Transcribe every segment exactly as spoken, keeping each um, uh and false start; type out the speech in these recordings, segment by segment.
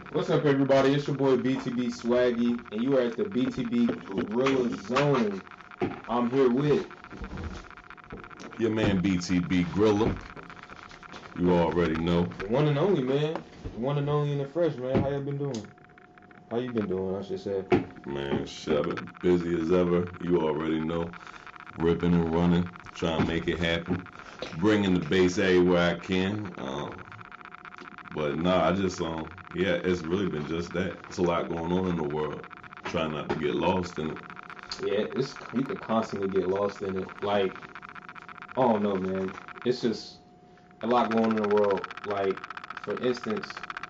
What's up, everybody? It's your boy B T B Swaggy, and you are at the B T B Gorilla Zone. I'm here with your man B T B Grilla. You already know. the one and only, man. The one and only in the fresh, man. How you been doing? How you been doing, I should say. Man, shit, I've been busy as ever. You already know. Ripping and running, trying to make it happen. Bringing the bass everywhere I can. Um, but nah, I just, um, yeah, it's really been just that. It's a lot going on in the world. Trying not to get lost in it. Yeah, it's you can constantly get lost in it. Like, I don't know, man. It's just a lot going on in the world. Like, for instance,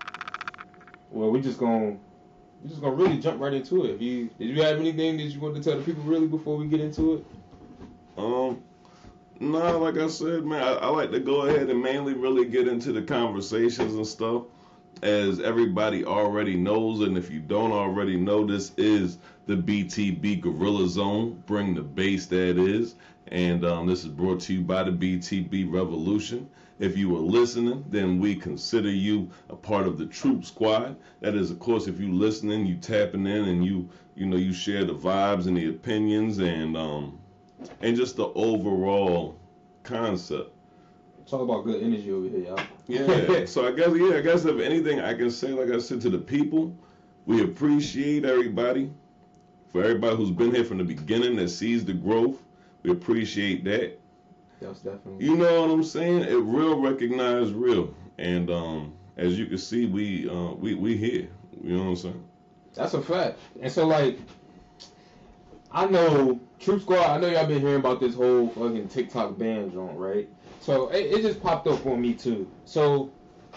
well, we just gonna we just gonna really jump right into it. If you did you have anything that you want to tell the people really before we get into it? Um, no, nah, like I said, man, I, I like to go ahead and mainly really get into the conversations and stuff, as everybody already knows, and if you don't already know, this is the B T B Gorilla Zone. Bring the bass that is, and um, this is brought to you by the B T B Revolution. If you were listening, then we consider you a part of the Troop Squad. That is, of course, if you listening, you tapping in, and you, you know, you share the vibes and the opinions, and um, and just the overall concept. It's all about good energy over here, y'all. Yeah. So I guess, yeah, I guess if anything I can say, like I said to the people, we appreciate everybody. For everybody who's been here from the beginning that sees the growth, we appreciate that. That's definitely. You know what I'm saying? It real recognize real, and um, as you can see, we uh, we we here. You know what I'm saying? That's a fact. And so, like, I know Troop Squad. I know y'all been hearing about this whole fucking TikTok ban joint, right? So it, it just popped up on me too. So,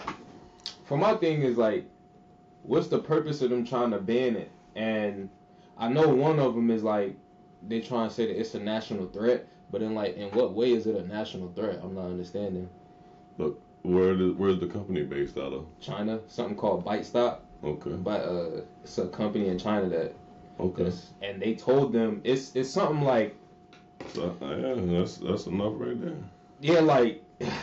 for my thing is like, what's the purpose of them trying to ban it? And I know one of them is like they trying to say that it's a national threat, but in like in what way is it a national threat? I'm not understanding. Look, where the, where's the company based out of? China, something called ByteStop. Okay. But uh, it's a company in China that. Okay. And they told them it's it's something like. So, yeah, that's that's enough right there. Yeah, like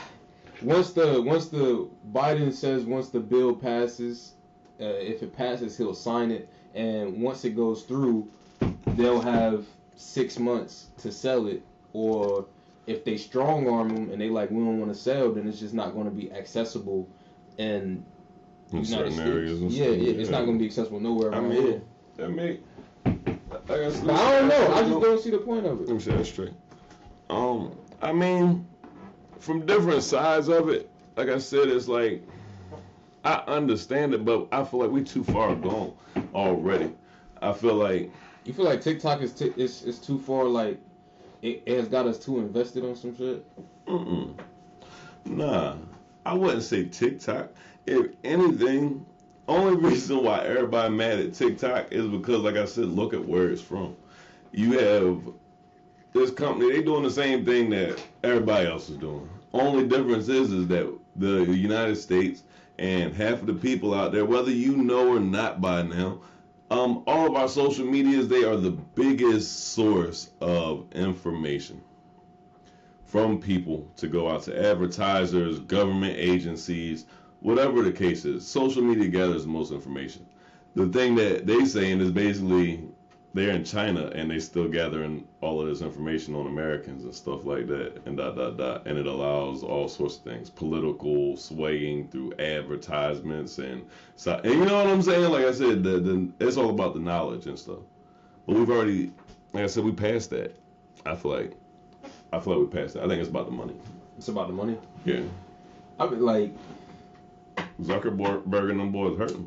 once the once the Biden says once the bill passes, uh, if it passes, he'll sign it, and once it goes through, they'll have six months to sell it. Or if they strong arm them and they like we don't want to sell, then it's just not going to be accessible in, in certain areas. And yeah, stuff. yeah, yeah, it's not going to be accessible nowhere around I mean, here. I mean, I, guess, but I don't know. I just don't see the point of it. Let me say that straight. Um, I mean. From different sides of it, like I said, it's like I understand it, but I feel like we too far gone already. I feel like you feel like TikTok is t- is is too far. Like it, it has got us too invested on some shit. Mm-mm. Nah, I wouldn't say TikTok. If anything, only reason why everybody mad at TikTok is because, like I said, look at where it's from. You have this company, they doing the same thing that everybody else is doing. Only difference is is that the United States and half of the people out there, whether you know or not by now, um, all of our social medias, they are the biggest source of information from people to go out to advertisers, government agencies, whatever the case is. Social media gathers the most information. The thing that they saying is basically they're in China and they still gathering all of this information on Americans and stuff like that, and dot dot dot, and it allows all sorts of things, political swaying through advertisements and so, and you know what I'm saying? Like I said, the, the it's all about the knowledge and stuff. But we've already, like I said, we passed that. I feel like, I feel like we passed that. I think it's about the money. It's about the money. Yeah. I mean, like Zuckerberg and them boys hurting.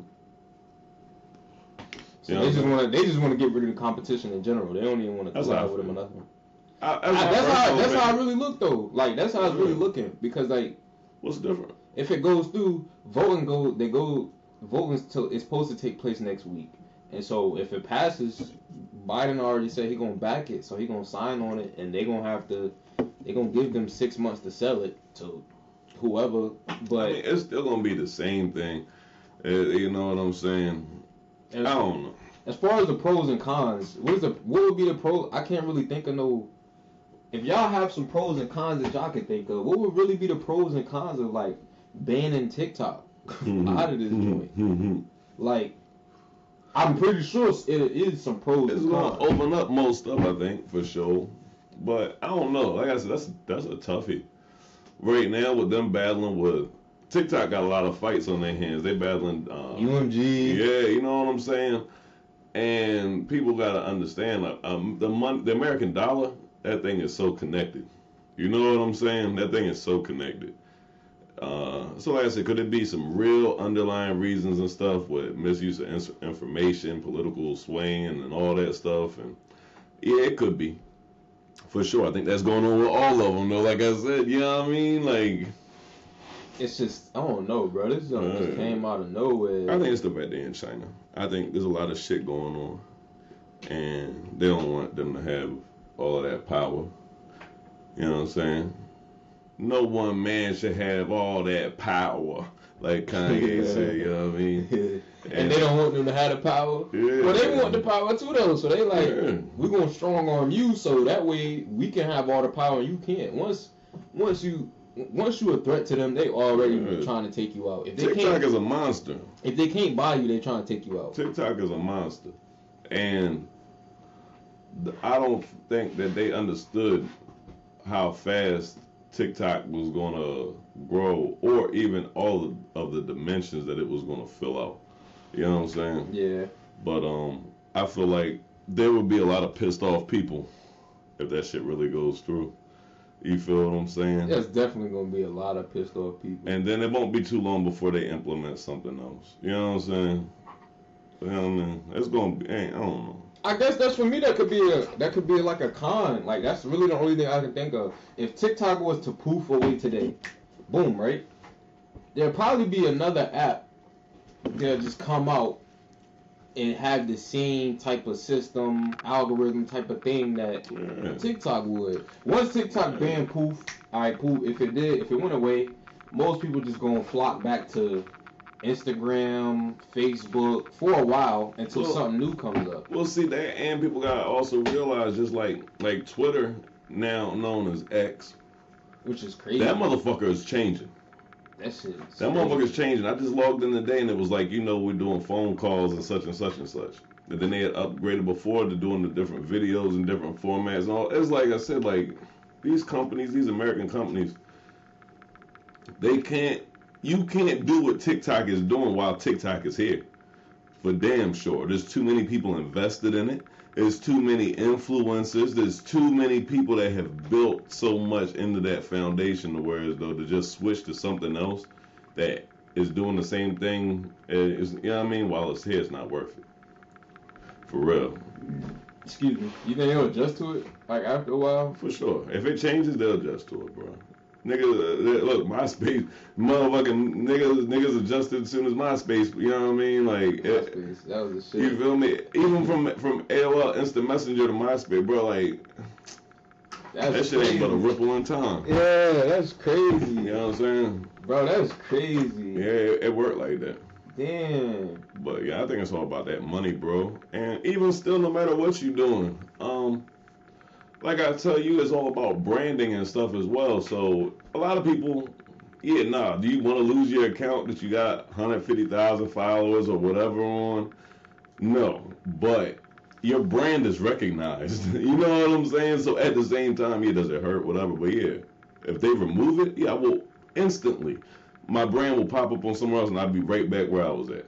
So you know, they just want to. They just want to get rid of the competition in general. They don't even want to collab with them or nothing. I, that's, I, that's how. That's how I really look though. Like that's how it's really looking because like. What's different? If it goes through, voting go. They go voting till it's supposed to take place next week, and so if it passes, Biden already said he gonna back it, so he gonna sign on it, and they gonna have to. They gonna give them six months to sell it to whoever. But I mean, it's still gonna be the same thing. Uh, you know what I'm saying? I don't know. As far as the pros and cons, what is the what would be the pro? I can't really think of no. If y'all have some pros and cons that y'all could think of, what would really be the pros and cons of like banning TikTok out of this joint? like, I'm pretty sure it is some pros. It's gonna open up most stuff, I think, for sure. But I don't know. Like I said, that's that's a toughie. Right now, with them battling with TikTok, got a lot of fights on their hands. They battling uh, U M G. Yeah, you know what I'm saying. And people gotta understand, like, um, the mon- the American dollar, that thing is so connected. You know what I'm saying? That thing is so connected. Uh, so like I said, could it be some real underlying reasons and stuff with misuse of ins- information, political swaying, and all that stuff? And yeah, it could be. For sure. I think that's going on with all of them, though. Like I said, you know what I mean? Like, it's just, I don't know, bro. This junk uh, just came out of nowhere. I think it's the fact they're in China. I think there's a lot of shit going on, and they don't want them to have all of that power. You know what I'm saying? No one man should have all that power, like Kanye said. You know what I mean? And, and they don't want them to have the power. Yeah. Well, they want the power too, though. So they like, yeah. we're gonna strong arm you, so that way we can have all the power and you can't. Once, once you, once you a threat to them, they already yeah. trying to take you out. If they TikTok is a monster. If they can't buy you, they trying to take you out. TikTok is a monster, and I don't think that they understood how fast TikTok was going to grow, or even all of the dimensions that it was going to fill out. You know what I'm saying? Yeah. But um, I feel like there would be a lot of pissed off people if that shit really goes through. You feel what I'm saying? There's definitely going to be a lot of pissed off people. And then it won't be too long before they implement something else. You know what I'm saying? You know what I mean? It's going to be, I don't know. I guess that's for me. That could be a that could be like a con. Like that's really the only thing I can think of. If TikTok was to poof away today, boom, right? There'll probably be another app that'll just come out and have the same type of system, algorithm type of thing that yeah. TikTok would. Once TikTok banned poof, all right, poof. If it did, if it went away, most people just gonna flock back to Instagram, Facebook for a while until well, something new comes up. Well, see that, and people gotta also realize, just like like Twitter, now known as X, which is crazy. That motherfucker is changing. That shit. Is that motherfucker is changing. I just logged in today and it was like, you know, we're doing phone calls and such and such and such. And then they had upgraded before to doing the different videos and different formats and all. It's like I said, like these companies, these American companies, they can't. You can't do what TikTok is doing while TikTok is here. For damn sure. There's too many people invested in it. There's too many influencers. There's too many people that have built so much into that foundation to where as though to just switch to something else that is doing the same thing as, you know what I mean? While it's here, it's not worth it. For real. Excuse me. You think they'll adjust to it? Like after a while? For sure. If it changes, they'll adjust to it, bro. Niggas, look, MySpace, motherfucking niggas, niggas adjusted as soon as MySpace. You know what I mean? Like, MySpace, it, that was the shit. You feel me? Even from from A O L Instant Messenger to MySpace, bro. Like, that's that shit crazy. Ain't but a ripple in time. Yeah, that's crazy. You know what I'm saying? Bro, that's crazy. Yeah, it, it worked like that. Damn. But yeah, I think it's all about that money, bro. And even still, no matter what you're doing, um. like I tell you, it's all about branding and stuff as well. So a lot of people, yeah, nah, do you want to lose your account that you got one hundred fifty thousand followers or whatever on? No, but your brand is recognized. You know what I'm saying? So at the same time, yeah, does it hurt, whatever. But yeah, if they remove it, yeah, I will instantly, my brand will pop up on somewhere else and I'll be right back where I was at.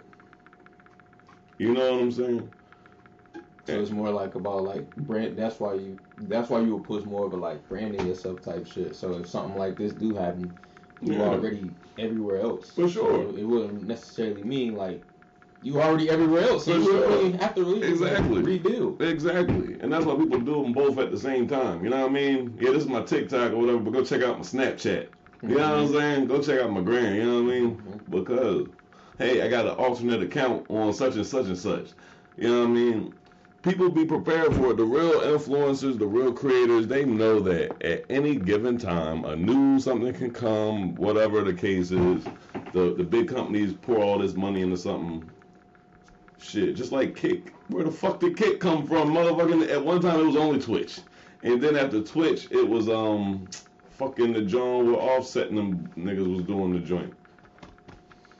You know what I'm saying? So it's more like about like brand. That's why you. That's why you would push more of a like branding yourself type shit. So if something like this do happen, you're yeah. already everywhere else. For sure. So it wouldn't necessarily mean like you already everywhere else. So For you sure. wouldn't really have to really exactly rebuild. Exactly. And that's why people do them both at the same time. You know what I mean? Yeah, this is my TikTok or whatever, but go check out my Snapchat. You mm-hmm. know what I'm saying? Go check out my gram. You know what I mean? Mm-hmm. Because hey, I got an alternate account on such and such and such. You know what I mean? People be prepared for it. The real influencers, the real creators, they know that at any given time, a new something can come, whatever the case is. The the big companies pour all this money into something. Shit, just like Kick. Where the fuck did Kick come from? Motherfucking, at one time it was only Twitch. And then after Twitch, it was um fucking the joint where Offset and them niggas was doing the joint.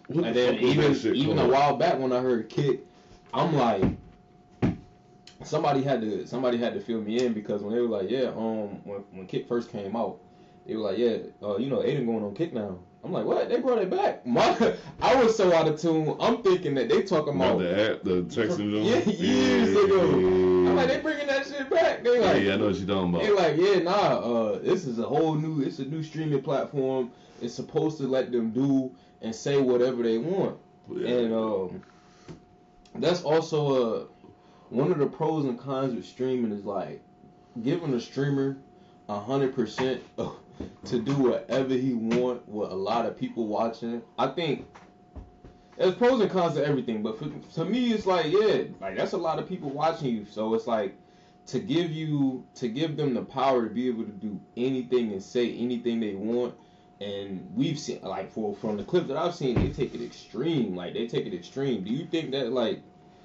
What and the then fuck was even that shit even called? a while back when I heard Kick, I'm like, somebody had to somebody had to fill me in because when they were like, yeah, um, when when Kick first came out, they were like, yeah, uh, you know, Aiden going on Kick now. I'm like, what? They brought it back. My, I was so out of tune. I'm thinking that they talking About about the app, the texting joint? yeah, years ago. I'm like, they bringing that shit back. They Yeah, like, yeah, I know what you're talking they about. like, yeah, nah. Uh, this is a whole new. It's a new streaming platform. It's supposed to let them do and say whatever they want. Yeah. And um, that's also uh, one of the pros and cons with streaming is like giving a streamer a hundred percent to do whatever he want with a lot of people watching. I think there's pros and cons to everything, but for, to me it's like, yeah, like that's a lot of people watching you. So it's like to give you to give them the power to be able to do anything and say anything they want. And we've seen, like, for from the clips that I've seen, they take it extreme. Like, they take it extreme. Do you think that, like,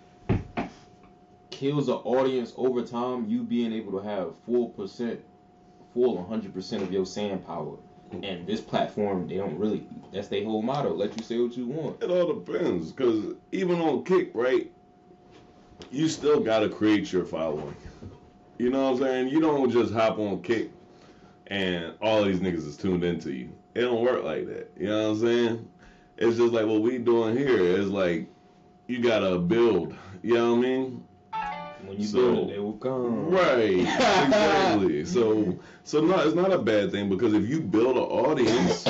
kills an audience over time, you being able to have full percent, full one hundred percent of your saying power? And this platform, they don't really, that's their whole motto, let you say what you want. It all depends, because even on Kick, right, you still got to create your following. You know what I'm saying? You don't just hop on Kick and all these niggas is tuned into you. It don't work like that. You know what I'm saying? It's just like what we doing here is like, you gotta build. You know what I mean? When you So- build it, they will come. Right. Exactly. so, so no, it's not a bad thing because if you build an audience,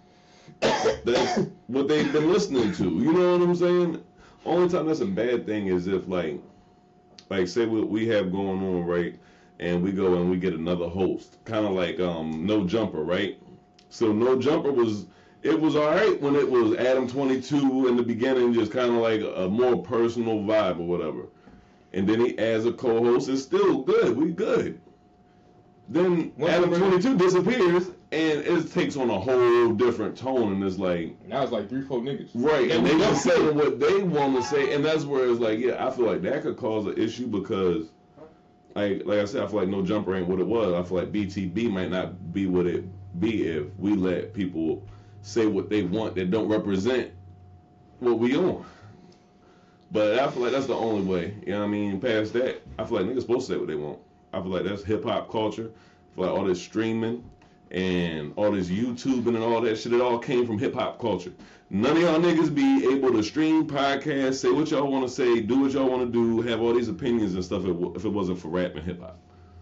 that's what they've been listening to. You know what I'm saying? Only time that's a bad thing is if like, like say what we have going on, right? And we go and we get another host, kind of like um No Jumper, right? So No Jumper was, it was all right when it was Adam twenty-two in the beginning, just kind of like a more personal vibe or whatever. And then he adds a co-host, it's still good, we good. Then What's Adam the- twenty-two disappears and it takes on a whole different tone and it's like, Now it's like three, four niggas. right, and we they go. just saying what they want to say, and that's where it's like, yeah, I feel like that could cause an issue because, like, like I said, I feel like No Jumper ain't what it was. I feel like B T B might not be what it be if we let people say what they want that don't represent what we on. But I feel like that's the only way. You know what I mean? Past that, I feel like niggas supposed to say what they want. I feel like that's hip hop culture. I feel like all this streaming and all this YouTubing and all that shit, it all came from hip hop culture. None of y'all niggas be able to stream podcasts, say what y'all want to say, do what y'all want to do, have all these opinions and stuff if, if it wasn't for rap and hip hop.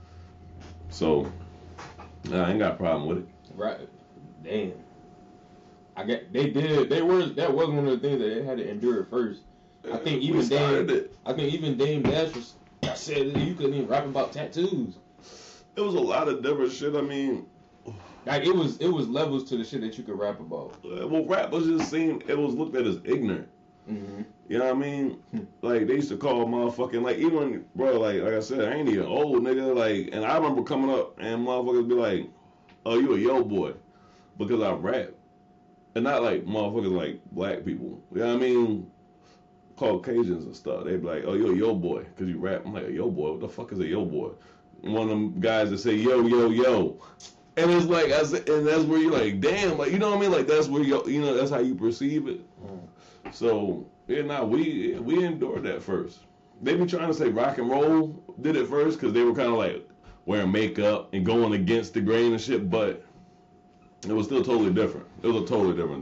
So, nah, I ain't got a problem with it. Right. Damn. I get they did they were that was one of the things that they had to endure at first. I think We even started Dame it. I think even Dame Dash was, said that you couldn't even rap about tattoos. It was a lot of different shit. I mean, Like it was it was levels to the shit that you could rap about. uh, well, rap was just seen, it was looked at as ignorant. Mm-hmm. You know what I mean? Like, they used to call motherfucking, like, even, bro, like, like I said, I ain't even old, nigga. Like, and I remember coming up and motherfuckers be like, oh, you a yo boy. Because I rap. And not like motherfuckers like black people. You know what I mean? Caucasians and stuff. They be like, oh, you a yo boy. Because you rap. I'm like, a yo boy? What the fuck is a yo boy? One of them guys that say, yo, yo, yo. And it's like, I said, and that's where you're like, damn, like, you know what I mean? Like, that's where you, you know, that's how you perceive it. Mm. So, yeah, nah, we we endured that first. They be trying to say rock and roll did it first because they were kind of like wearing makeup and going against the grain and shit, but it was still totally different. It was a totally different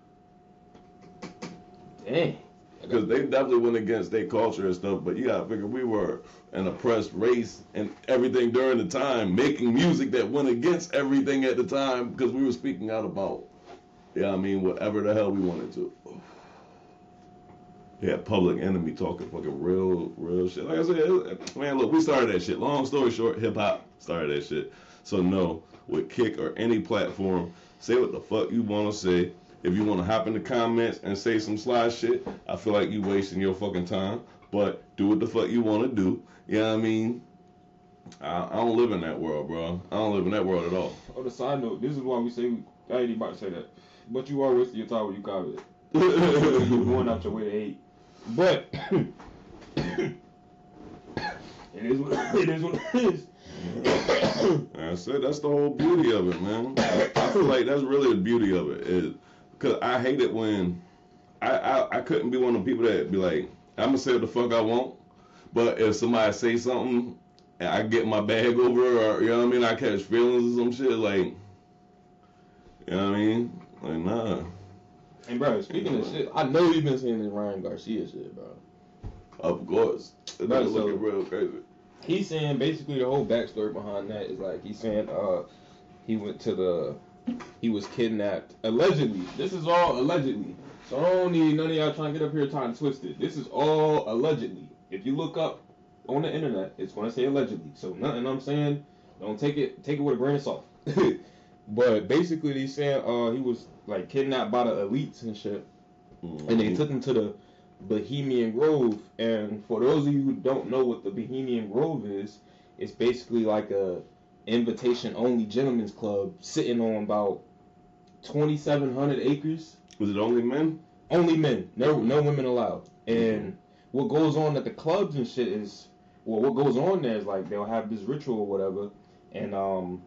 thing. Dang. Because they definitely went against their culture and stuff, but you gotta figure we were an oppressed race and everything during the time, making music that went against everything at the time because we were speaking out about, yeah, you know I mean, whatever the hell we wanted to. Yeah, Public Enemy talking fucking real, real shit. Like I said, man, look, we started that shit. Long story short, hip hop started that shit. So no, with Kick or any platform, say what the fuck you want to say. If you want to hop in the comments and say some sly shit, I feel like you wasting your fucking time. But do what the fuck you want to do. You know what I mean? I, I don't live in that world, bro. I don't live in that world at all. On the side note, this is why we say I ain't even about to say that. But you are wasting your time when you comment. You're going out your way to hate. But it is what it is. What it is. I said that's the whole beauty of it, man. I feel like that's really the beauty of it. Is because I hate it when I, I I couldn't be one of the people that be like, I'm gonna say what the fuck I want, but if somebody say something and I get my bag over, or you know what I mean, I catch feelings or some shit, like, you know what I mean, like nah. And bro, speaking of shit, I know you've been seeing this Ryan Garcia shit, bro. Of course, it's Bro, looking so- real crazy. He's saying basically the whole backstory behind that is like he's saying uh he went to the he was kidnapped allegedly. This is all allegedly. So I don't need none of y'all trying to get up here trying to twist it. This is all allegedly. If you look up on the internet, it's gonna say allegedly. So nothing I'm saying, don't take it take it with a grain of salt. But basically he's saying uh he was like kidnapped by the elites and shit. Mm-hmm. And they took him to the Bohemian Grove. And for those of you who don't know what the Bohemian Grove is, it's basically like a invitation only gentlemen's club sitting on about twenty-seven hundred acres. Was it only men? Only men, no no women allowed. And what goes on at the clubs and shit is, well, what goes on there is like they'll have this ritual or whatever, and um,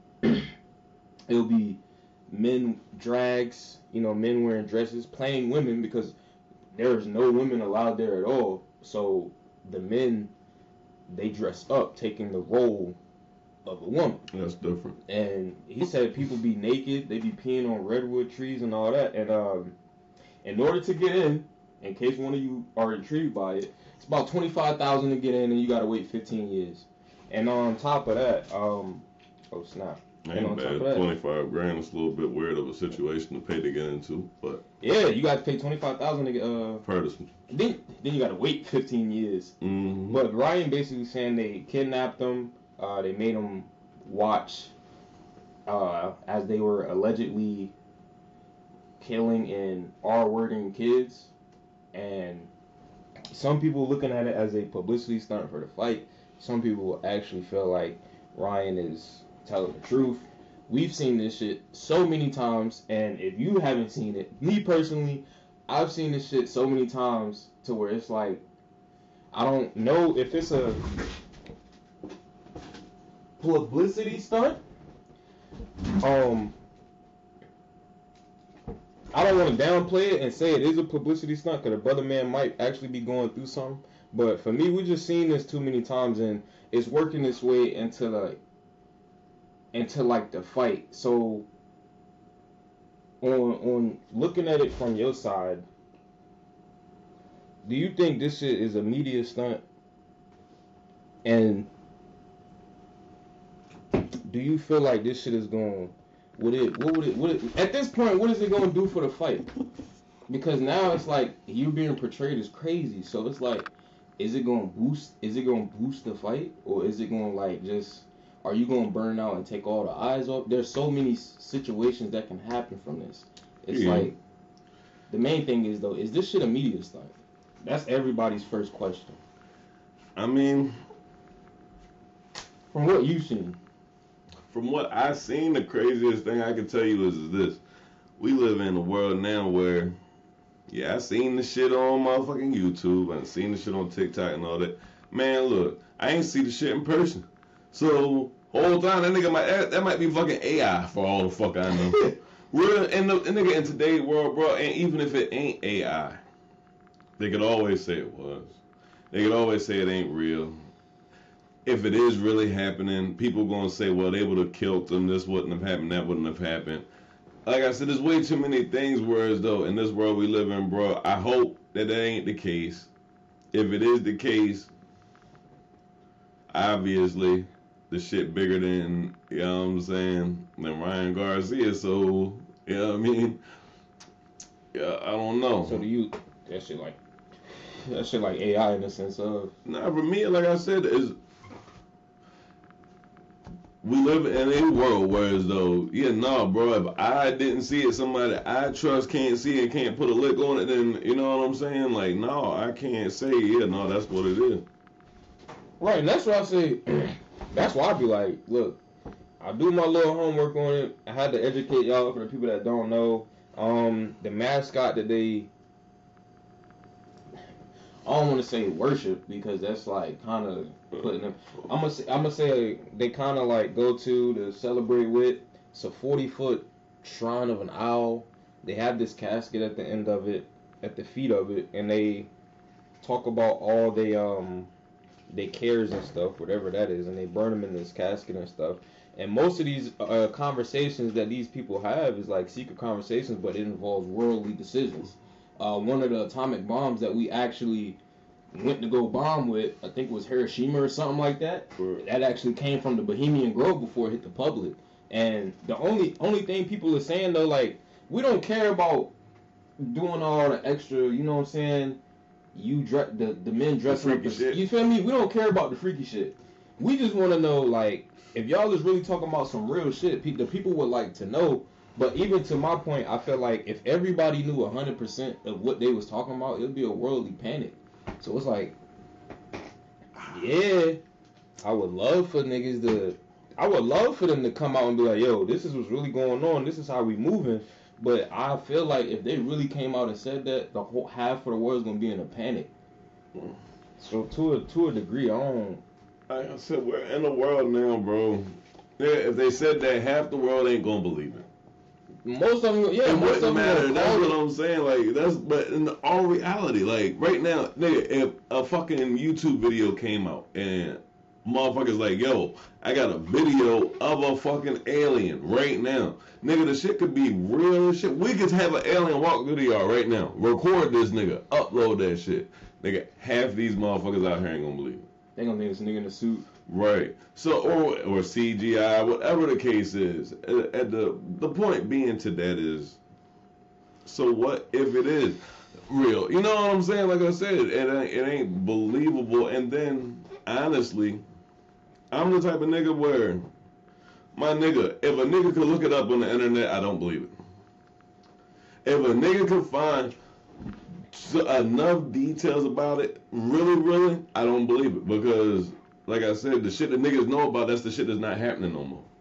it'll be men drags, you know, men wearing dresses, playing women because there's no women allowed there at all. So the men, they dress up, taking the role of a woman. That's different. And he said people be naked, they be peeing on redwood trees and all that. And um, in order to get in, in case one of you are intrigued by it, it's about twenty-five thousand to get in, and you gotta wait fifteen years. And on top of that, um, oh snap. And Ain't on top bad. of that, twenty-five grand is a little bit weird of a situation to pay to get into, but yeah, you got to pay twenty-five thousand to get. Uh, heard of some. then then you got to wait fifteen years. Mm-hmm. But Ryan basically saying they kidnapped them. Uh, they made them watch uh, as they were allegedly killing and R-wording kids, and some people looking at it as a publicity stunt for the fight. Some people actually feel like Ryan is telling the truth. We've seen this shit so many times, and if you haven't seen it, me personally, I've seen this shit so many times to where it's like, I don't know if it's a publicity stunt. Um, I don't want to downplay it and say it is a publicity stunt because the brother man might actually be going through something. But for me, we just seen this too many times, and it's working its way into like into like the fight. So on on looking at it from your side, do you think this shit is a media stunt? And do you feel like this shit is going? Would it? What would it? Would it? At this point, what is it going to do for the fight? Because now it's like you being portrayed as crazy. So it's like, is it going to boost? Is it going to boost the fight, or is it going to like just? Are you going to burn out and take all the eyes off? There's so many situations that can happen from this. It's Yeah. like the main thing is though, is this shit a media stunt? That's everybody's first question. I mean, From what you've seen. from what I've seen, the craziest thing I can tell you is, is this. We live in a world now where, yeah, I seen the shit on motherfucking YouTube, and I seen the shit on TikTok and all that. Man, look, I ain't see the shit in person. So, whole time, that nigga might, that, that might be fucking A I for all the fuck I know. Real, and the, and nigga in today's world, bro, and even if it ain't A I, they could always say it was. They could always say it ain't real. If it is really happening, people gonna say, well, they would have killed them, this wouldn't have happened, that wouldn't have happened. Like I said, there's way too many things where as though in this world we live in, bro, I hope that that ain't the case. If it is the case, obviously, the shit bigger than, you know what I'm saying, than Ryan Garcia, so, you know what I mean? Yeah, I don't know. So do you? That shit like that shit like A I in the sense of. Nah, for me, like I said, is we live in a world where as though, yeah, nah, bro, if I didn't see it, somebody I trust can't see it, can't put a lick on it, then, you know what I'm saying? Like, no, I can't say, yeah, no, that's what it is. Right, and that's why I say. That's why I be like, look, I do my little homework on it. I had to educate y'all for the people that don't know. Um, the mascot that they, I don't want to say worship because that's like kind of putting them. I'm gonna say, I'm gonna say they kind of like go to to celebrate with. It's a forty foot shrine of an owl. They have this casket at the end of it, at the feet of it, and they talk about all they um they cares and stuff, whatever that is, and they burn them in this casket and stuff. And most of these uh, conversations that these people have is like secret conversations, but it involves worldly decisions. Uh, one of the atomic bombs that we actually went to go bomb with, I think it was Hiroshima or something like that. Right. That actually came from the Bohemian Grove before it hit the public. And the only only thing people are saying though, like, we don't care about doing all the extra, you know what I'm saying? You dress the the men dressing The up. freaky The, shit. you feel me? We don't care about the freaky shit. We just want to know, like, if y'all is really talking about some real shit, pe- the people would like to know. But even to my point, I feel like if everybody knew one hundred percent of what they was talking about, it would be a worldly panic. So it's like, yeah, I would love for niggas to, I would love for them to come out and be like, yo, this is what's really going on. This is how we moving. But I feel like if they really came out and said that, the whole half of the world's gonna be in a panic. So to a to a degree, I don't. Like I said, we're in a world now, bro. Yeah, if they said that, half the world ain't gonna believe it. Most of them, yeah, It most of wouldn't them. matter. gonna That's call what it. I'm saying. Like that's, but in all reality, like right now, nigga, if a fucking YouTube video came out and motherfuckers like, yo, I got a video of a fucking alien right now, nigga, the shit could be real as shit. We could have an alien walk through the yard right now, record this nigga, upload that shit, nigga. Half these motherfuckers out here ain't gonna believe it. They gonna think it's a nigga in a suit. Right. So, or or C G I, whatever the case is. At, at the the point being to that is, so what if it is real? You know what I'm saying? Like I said, it ain't, it ain't believable. And then, honestly, I'm the type of nigga where, my nigga, if a nigga could look it up on the internet, I don't believe it. If a nigga could find so enough details about it, really, really, I don't believe it. Because, like I said, the shit that niggas know about, that's the shit that's not happening no more.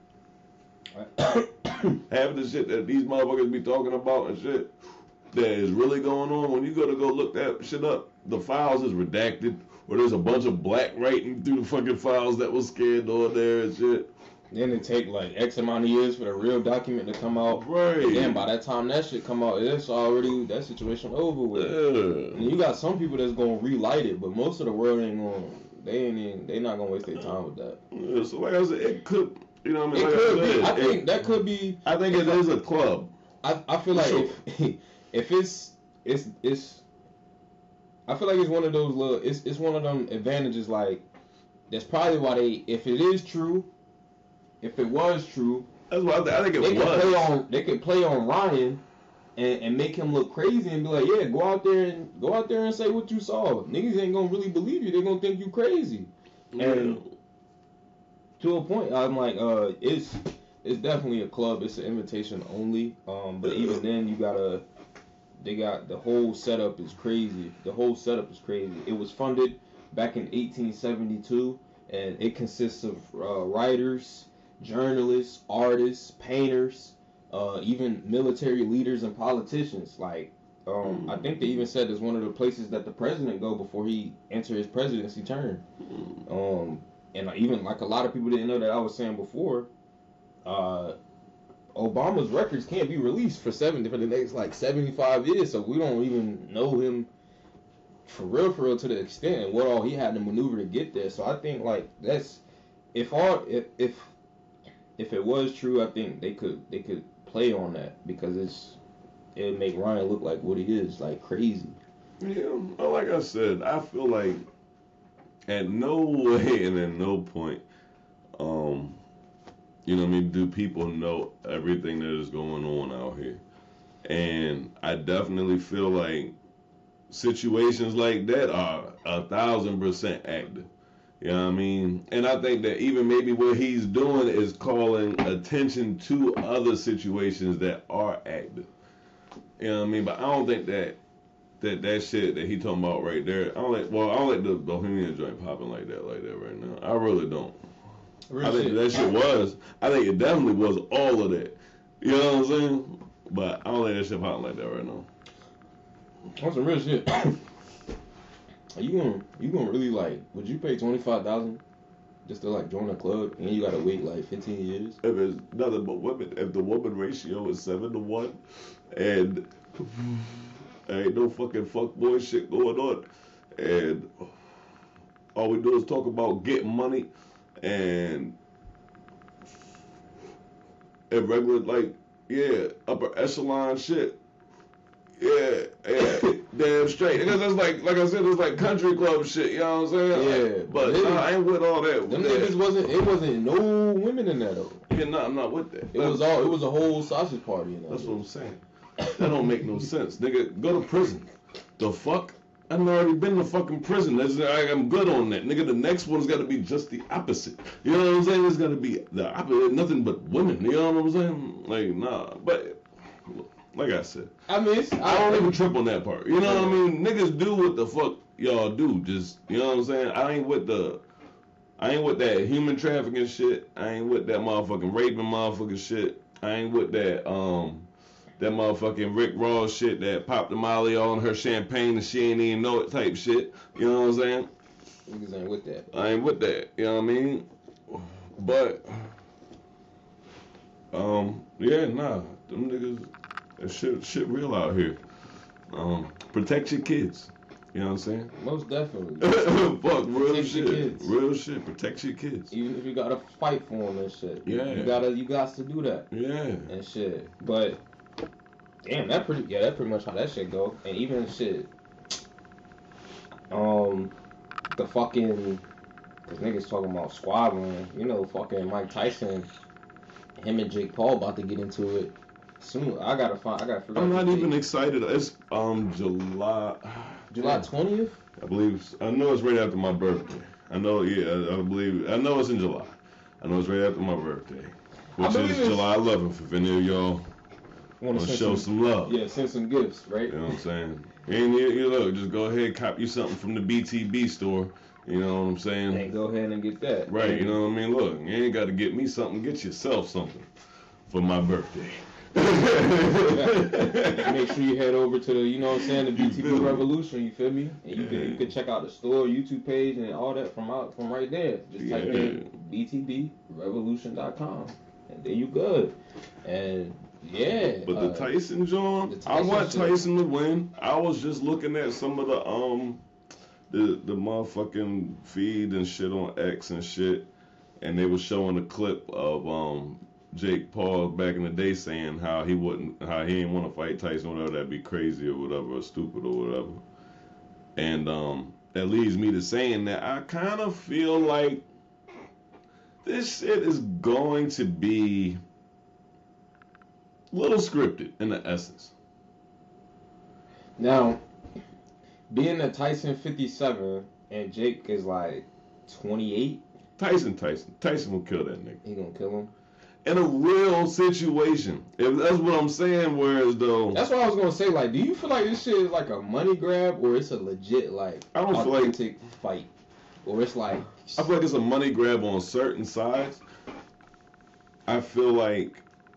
Half of the shit that these motherfuckers be talking about and shit that is really going on, when you go to go look that shit up, the files is redacted, or there's a bunch of black writing through the fucking files that was scanned on there and shit. Then it take like X amount of years for the real document to come out. Right. And then by that time that shit come out, it's already that situation over with. Yeah. And you got some people that's gonna relight it, but most of the world ain't gonna. They ain't. Even, they not gonna waste their time with that. Yeah, so like I said, it could, you know what I mean? It Like could I said, be. I it- think that could be. I think it is a club. I I feel like Sure. if if it's it's it's. I feel like it's one of those little. It's it's one of them advantages. Like that's probably why they. If it is true, if it was true, That's what I, th- I think it they could was. play on. They could play on Ryan, and, and make him look crazy and be like, yeah, go out there and go out there and say what you saw. Niggas ain't gonna really believe you. They're gonna think you crazy. And to a point, I'm like, uh, it's it's definitely a club. It's an invitation only. Um, but even then, you gotta. They got the whole setup is crazy. The whole setup is crazy. It was funded back in eighteen seventy-two, and it consists of uh, writers, journalists, artists, painters, uh, even military leaders and politicians. Like, um, I think they even said it's one of the places that the president go before he enter his presidency term. Um, and even like a lot of people didn't know that I was saying before, uh, Obama's records can't be released for seven for the next like seventy-five years, so we don't even know him for real, for real to the extent and what all he had to maneuver to get there. So I think like that's if all if if if it was true, I think they could they could play on that because it's it would make Ryan look like what he is, like crazy. Yeah, well, like I said, I feel like at no way and at no point, um, you know what I mean, do people know everything that is going on out here. And I definitely feel like situations like that are a thousand percent active. You know what I mean? And I think that even maybe what he's doing is calling attention to other situations that are active. You know what I mean? But I don't think that that that shit that he talking about right there, I don't like, well, I don't like the Bohemian joint popping like that, like that right now. I really don't. Real I think shit. that shit was, I think it definitely was all of that. You know what I'm saying? But I don't think that shit popping like that right now. That's some real shit. Are you gonna you gonna really like? Would you pay twenty five thousand just to like join a club and you gotta wait like fifteen years? If it's nothing but women, if the woman ratio is seven to one, and There ain't no fucking fuckboy shit going on. And all we do is talk about getting money and and regular, like, yeah, upper echelon shit. Yeah, yeah, damn straight. Because that's like, like I said, it's like country club shit. You know what I'm saying? Yeah, like, but it, nah, I ain't with all that. Them that. niggas wasn't. It wasn't no women in there though. Yeah, nah, I'm not with that. It was all. It was a whole sausage party. In that That's bitch. what I'm saying. That don't make no sense, nigga. Go to prison. The fuck? I've already been to fucking prison. That's, I, I'm good on that, nigga. The next one's got to be just the opposite. You know what I'm saying? It's got to be the opposite. Nothing but women. You know what I'm saying? Like, nah. But like I said, I mean, it's, I don't even trip on that part. You know what I mean? Niggas do what the fuck y'all do. Just, you know what I'm saying? I ain't with the, I ain't with that human trafficking shit. I ain't with that motherfucking raping motherfucking shit. I ain't with that, um, that motherfucking Rick Ross shit that popped the molly on her champagne and she ain't even know it type shit. You know what I'm saying? Niggas ain't with that. I ain't with that. You know what I mean? But, um, yeah, nah. Them niggas, that shit, shit real out here. Um, protect your kids. You know what I'm saying? Most definitely. Fuck, real Protect shit. your kids. Real shit. Protect your kids. Even if you gotta fight for them and shit. Yeah. You gotta, you got to do that. Yeah. And shit. But, damn, that pretty, yeah, that pretty much how that shit go. And even shit, um, the fucking, cause niggas talking about squabbling, you know, fucking Mike Tyson, him and Jake Paul about to get into it. Soon, I gotta find, I gotta figure out. I'm not the even date. excited. It's um July. July twentieth? I believe. I know it's right after my birthday. I know. Yeah, I, I believe. I know it's in July. I know it's right after my birthday, which believe is it's- July eleventh. If any of y'all Want want to to show some love, Yeah, send some gifts, right? you know what I'm saying. And you, you look, just go ahead, cop you something from the B T B store. You know what I'm saying? And go ahead and get that. Right. You know what I mean? Look, you ain't got to get me something. Get yourself something for my birthday. Make sure you head over to the, you know what I'm saying, the B T B feel me? Revolution, you feel me? And you can you can check out the store, YouTube page, and all that from out from right there. Just type Yeah. in b t b revolution dot com, and there you good. And yeah. But the uh, Tyson John, the I Tyson want shit. Tyson to win. I was just looking at some of the um the the motherfucking feed and shit on X and shit, and they were showing a clip of um Jake Paul back in the day saying how he wouldn't, how he didn't want to fight Tyson, or whatever, that'd be crazy or whatever, or stupid or whatever. And um that leads me to saying that I kind of feel like this shit is going to be a little scripted in the essence. Now, being that Tyson fifty-seven and Jake is like twenty-eight, Tyson, Tyson, Tyson will kill that nigga he gonna kill him. in a real situation. If that's what I'm saying. Whereas though, That's what I was gonna say. Like, do you feel like this shit is like a money grab, or it's a legit like I don't feel like- authentic fight, or it's like I feel like it's a money grab on certain sides. I feel like,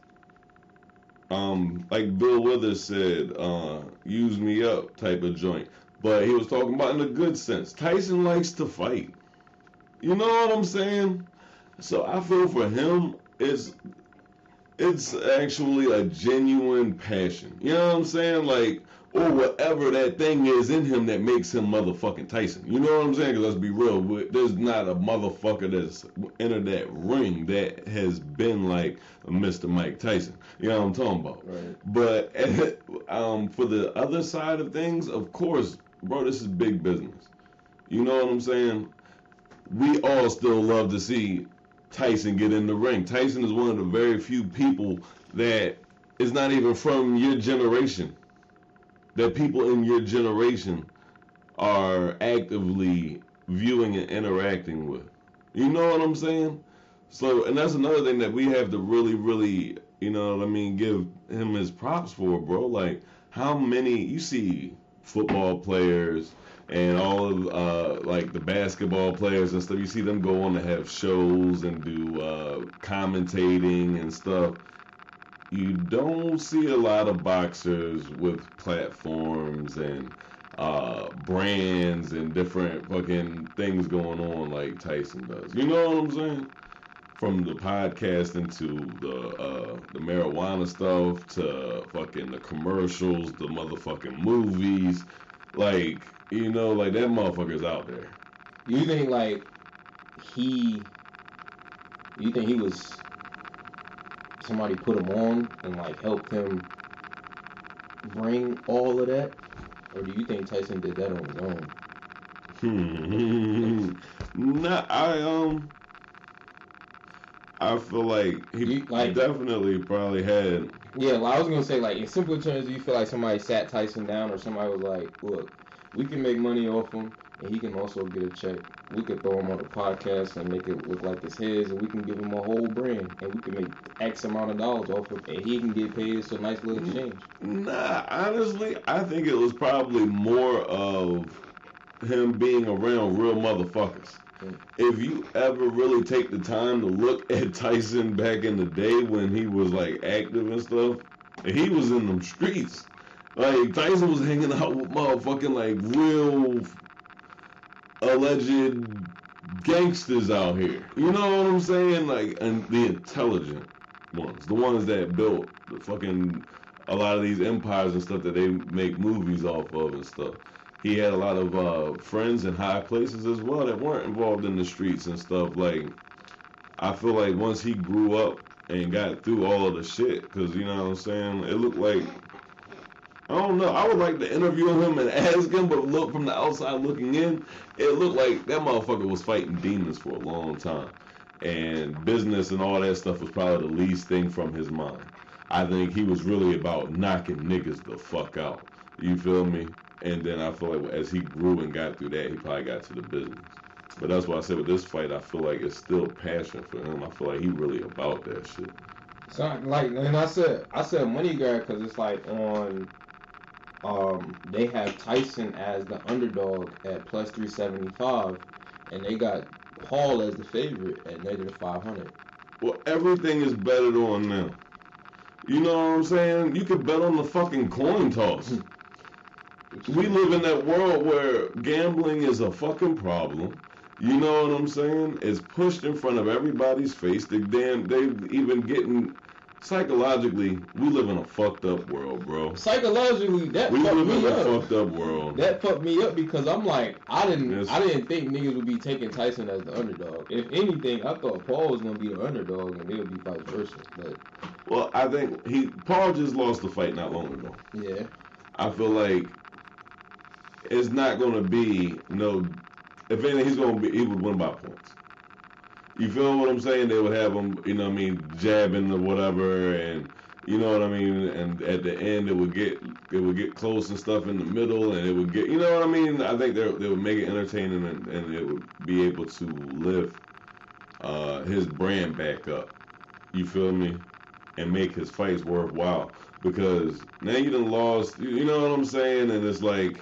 um, like Bill Withers said, uh, "Use me up" type of joint. But he was talking about in a good sense. Tyson likes to fight. You know what I'm saying? So I feel for him, it's it's actually a genuine passion. You know what I'm saying? Like, or whatever that thing is in him that makes him motherfucking Tyson. You know what I'm saying? Because let's be real, there's not a motherfucker that's entered that ring that has been like Mister Mike Tyson. You know what I'm talking about? Right. But um, for the other side of things, of course, bro, this is big business. You know what I'm saying? We all still love to see Tyson get in the ring. Tyson is one of the very few people that is not even from your generation, that people in your generation are actively viewing and interacting with. You know what I'm saying? So, and that's another thing that we have to really, really, you know what I mean, give him his props for, bro. Like, how many, you see football players and all of, uh, like, the basketball players and stuff, you see them go on to have shows and do uh, commentating and stuff. You don't see a lot of boxers with platforms and uh, brands and different fucking things going on like Tyson does. You know what I'm saying? from the podcasting to the uh, the marijuana stuff to fucking the commercials, the motherfucking movies, like you know, like that motherfucker's out there. You think like he? You think he was somebody put him on and like helped him bring all of that, or do you think Tyson did that on his own? Hmm. Nah, I um. I feel like he You, like, definitely probably had. Yeah, well, I was gonna say, like, in simple terms, do you feel like somebody sat Tyson down, or somebody was like, "Look, we can make money off him, and he can also get a check. We could throw him on the podcast and make it look like it's his, and we can give him a whole brand, and we can make X amount of dollars off him, and he can get paid. It's a nice little exchange." Nah, honestly, I think it was probably more of him being around real motherfuckers. If you ever really take the time to look at Tyson back in the day when he was like active and stuff, he was in them streets. Like Tyson was hanging out with motherfucking like real alleged gangsters out here. You know what I'm saying? Like, and the intelligent ones, the ones that built the fucking a lot of these empires and stuff that they make movies off of and stuff. He had a lot of uh, friends in high places as well that weren't involved in the streets and stuff. Like, I feel like once he grew up and got through all of the shit, because, you know what I'm saying, it looked like, I don't know, I would like to interview him and ask him, but look from the outside looking in, it looked like that motherfucker was fighting demons for a long time. And business and all that stuff was probably the least thing from his mind. I think he was really about knocking niggas the fuck out. You feel me? And then I feel like as he grew and got through that, he probably got to the business. But that's why I said with this fight, I feel like it's still passion for him. I feel like he really about that shit. So like, and I said, I said money guard because it's like on, um, they have Tyson as the underdog at plus three seventy five, and they got Paul as the favorite at negative five hundred. Well, everything is betted on now. You know what I'm saying? You could bet on the fucking coin toss. We live in that world where gambling is a fucking problem. You know what I'm saying? It's pushed in front of everybody's face. They damn, they even getting psychologically. We live in a fucked up world, bro. Psychologically, that we fucked live me in a up. fucked up world. That fucked me up because I'm like, I didn't, Yes. I didn't think niggas would be taking Tyson as the underdog. If anything, I thought Paul was gonna be the underdog and they would be vice versa. But well, I think he Paul just lost the fight not long ago. yeah, I feel like it's not gonna be no. If anything, he's gonna be. He would win by points. You feel what I'm saying? They would have him, you know what I mean, jabbing or whatever, and you know what I mean. And at the end, it would get it would get close and stuff in the middle, and it would get, you know what I mean. I think they they would make it entertaining, and, and it would be able to lift uh, his brand back up. You feel me? And make his fights worthwhile, because now you done lost. You know what I'm saying? And it's like,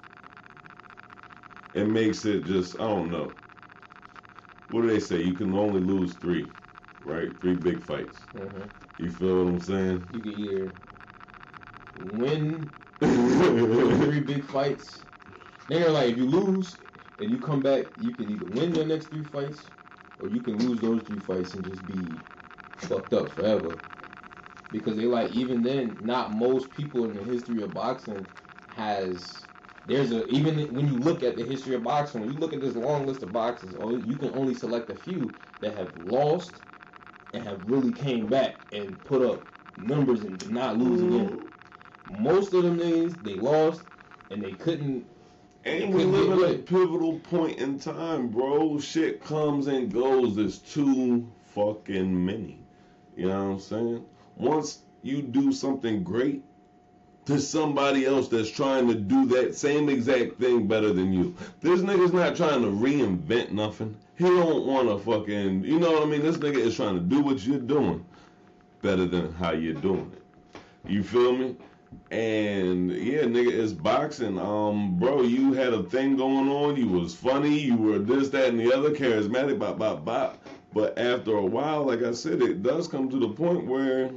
it makes it just, I don't know. What do they say? You can only lose three, right? Three big fights. mm-hmm. You feel what I'm saying? You can either win three big fights. They're like, if you lose and you come back, you can either win your next three fights, or you can lose those three fights and just be fucked up forever. Because they like, even then, not most people in the history of boxing has. There's a, even when you look at the history of boxing, when you look at this long list of boxers, you can only select a few that have lost and have really came back and put up numbers and did not lose again. Most of them niggas, they lost and they couldn't. And they we couldn't live get in a rid. pivotal point in time, bro. Shit comes and goes. There's too fucking many. You know what I'm saying? Once you do something great, there's somebody else that's trying to do that same exact thing better than you. This nigga's not trying to reinvent nothing. He don't want to fucking, you know what I mean? This nigga is trying to do what you're doing better than how you're doing it. You feel me? And yeah, nigga, it's boxing. Um, bro, you had a thing going on. You was funny. You were this, that, and the other, charismatic, bop, bop, bop. But after a while, like I said, it does come to the point where,